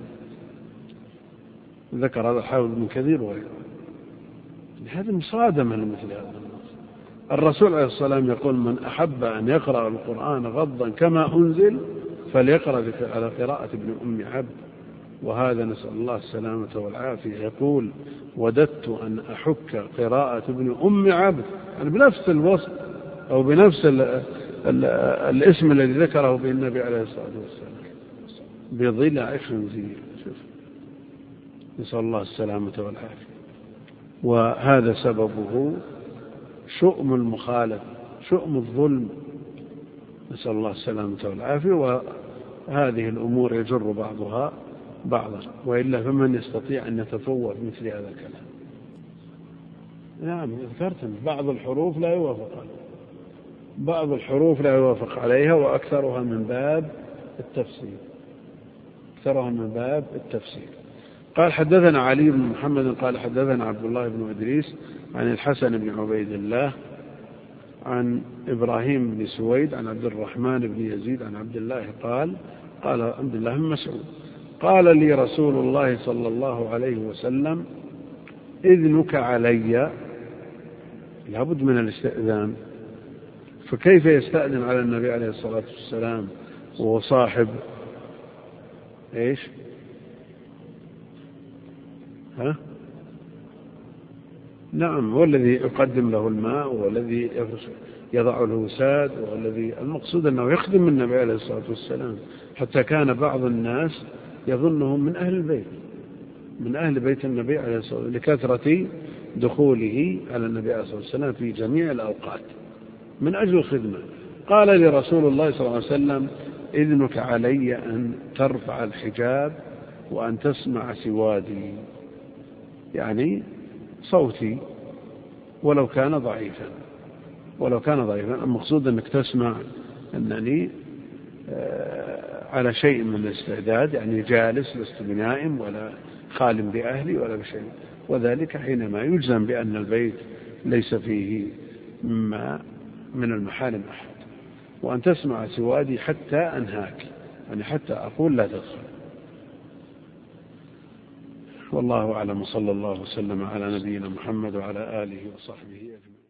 ذكر هذا الحافظ بن كثير وغيره. هذا مصادمة لمثل هذا النص. الرسول عليه الصلاة والسلام يقول من أحب أن يقرأ القرآن غضا كما أنزل فليقرأ على قراءة ابن أم عبد، وهذا نسأل الله السلامة والعافية. يقول وددت أن أحك قراءة ابن أم عبد، يعني بنفس الوصف أو بنفس الاسم الذي ذكره به النبي عليه الصلاة والسلام بضلع خنزير. نسأل الله السلامة والعافية. وهذا سببه شؤم المخالف، شؤم الظلم، نسأل الله السلامة والعافية. وهذه الأمور يجر بعضها بعضا، وإلا فمن يستطيع أن يتفوه مثل هذا الكلام. نعم ذكرت بعض الحروف لا يوافق عليها، وأكثرها من باب التفسير. قال حدثنا علي بن محمد قال حدثنا عبد الله بن إدريس عن الحسن بن عبيد الله عن إبراهيم بن سويد عن عبد الرحمن بن يزيد عن عبد الله قال عبد الله بن مسعود قال لي رسول الله صلى الله عليه وسلم إذنك علي، لابد من الاستئذان. فكيف يستأذن على النبي عليه الصلاة والسلام وهو صاحب إيش؟ نعم، هو الذي يقدم له الماء، والذي يضع له وساد، والذي المقصود أنه يخدم النبي عليه الصلاة والسلام. حتى كان بعض الناس يظنهم من أهل بيت النبي عليه الصلاة والسلام لكثرة دخوله على النبي عليه الصلاة والسلام في جميع الأوقات. من أجل الخدمة. قال لي رسول الله صلى الله عليه وسلم: إذنك علي أن ترفع الحجاب وأن تسمع سوادي، يعني صوتي ولو كان ضعيفا. المقصود أنك تسمع أنني على شيء من الاستعداد، يعني جالس لست بنائم ولا خال بأهلي ولا بشيء، وذلك حينما يجزم بأن البيت ليس فيه مما من المحارم أحد. وأن تسمع سوادي حتى أنهاك، يعني حتى أقول لا تدخل. والله أعلم، صلى الله وسلم على نبينا محمد وعلى آله وصحبه أجمعين.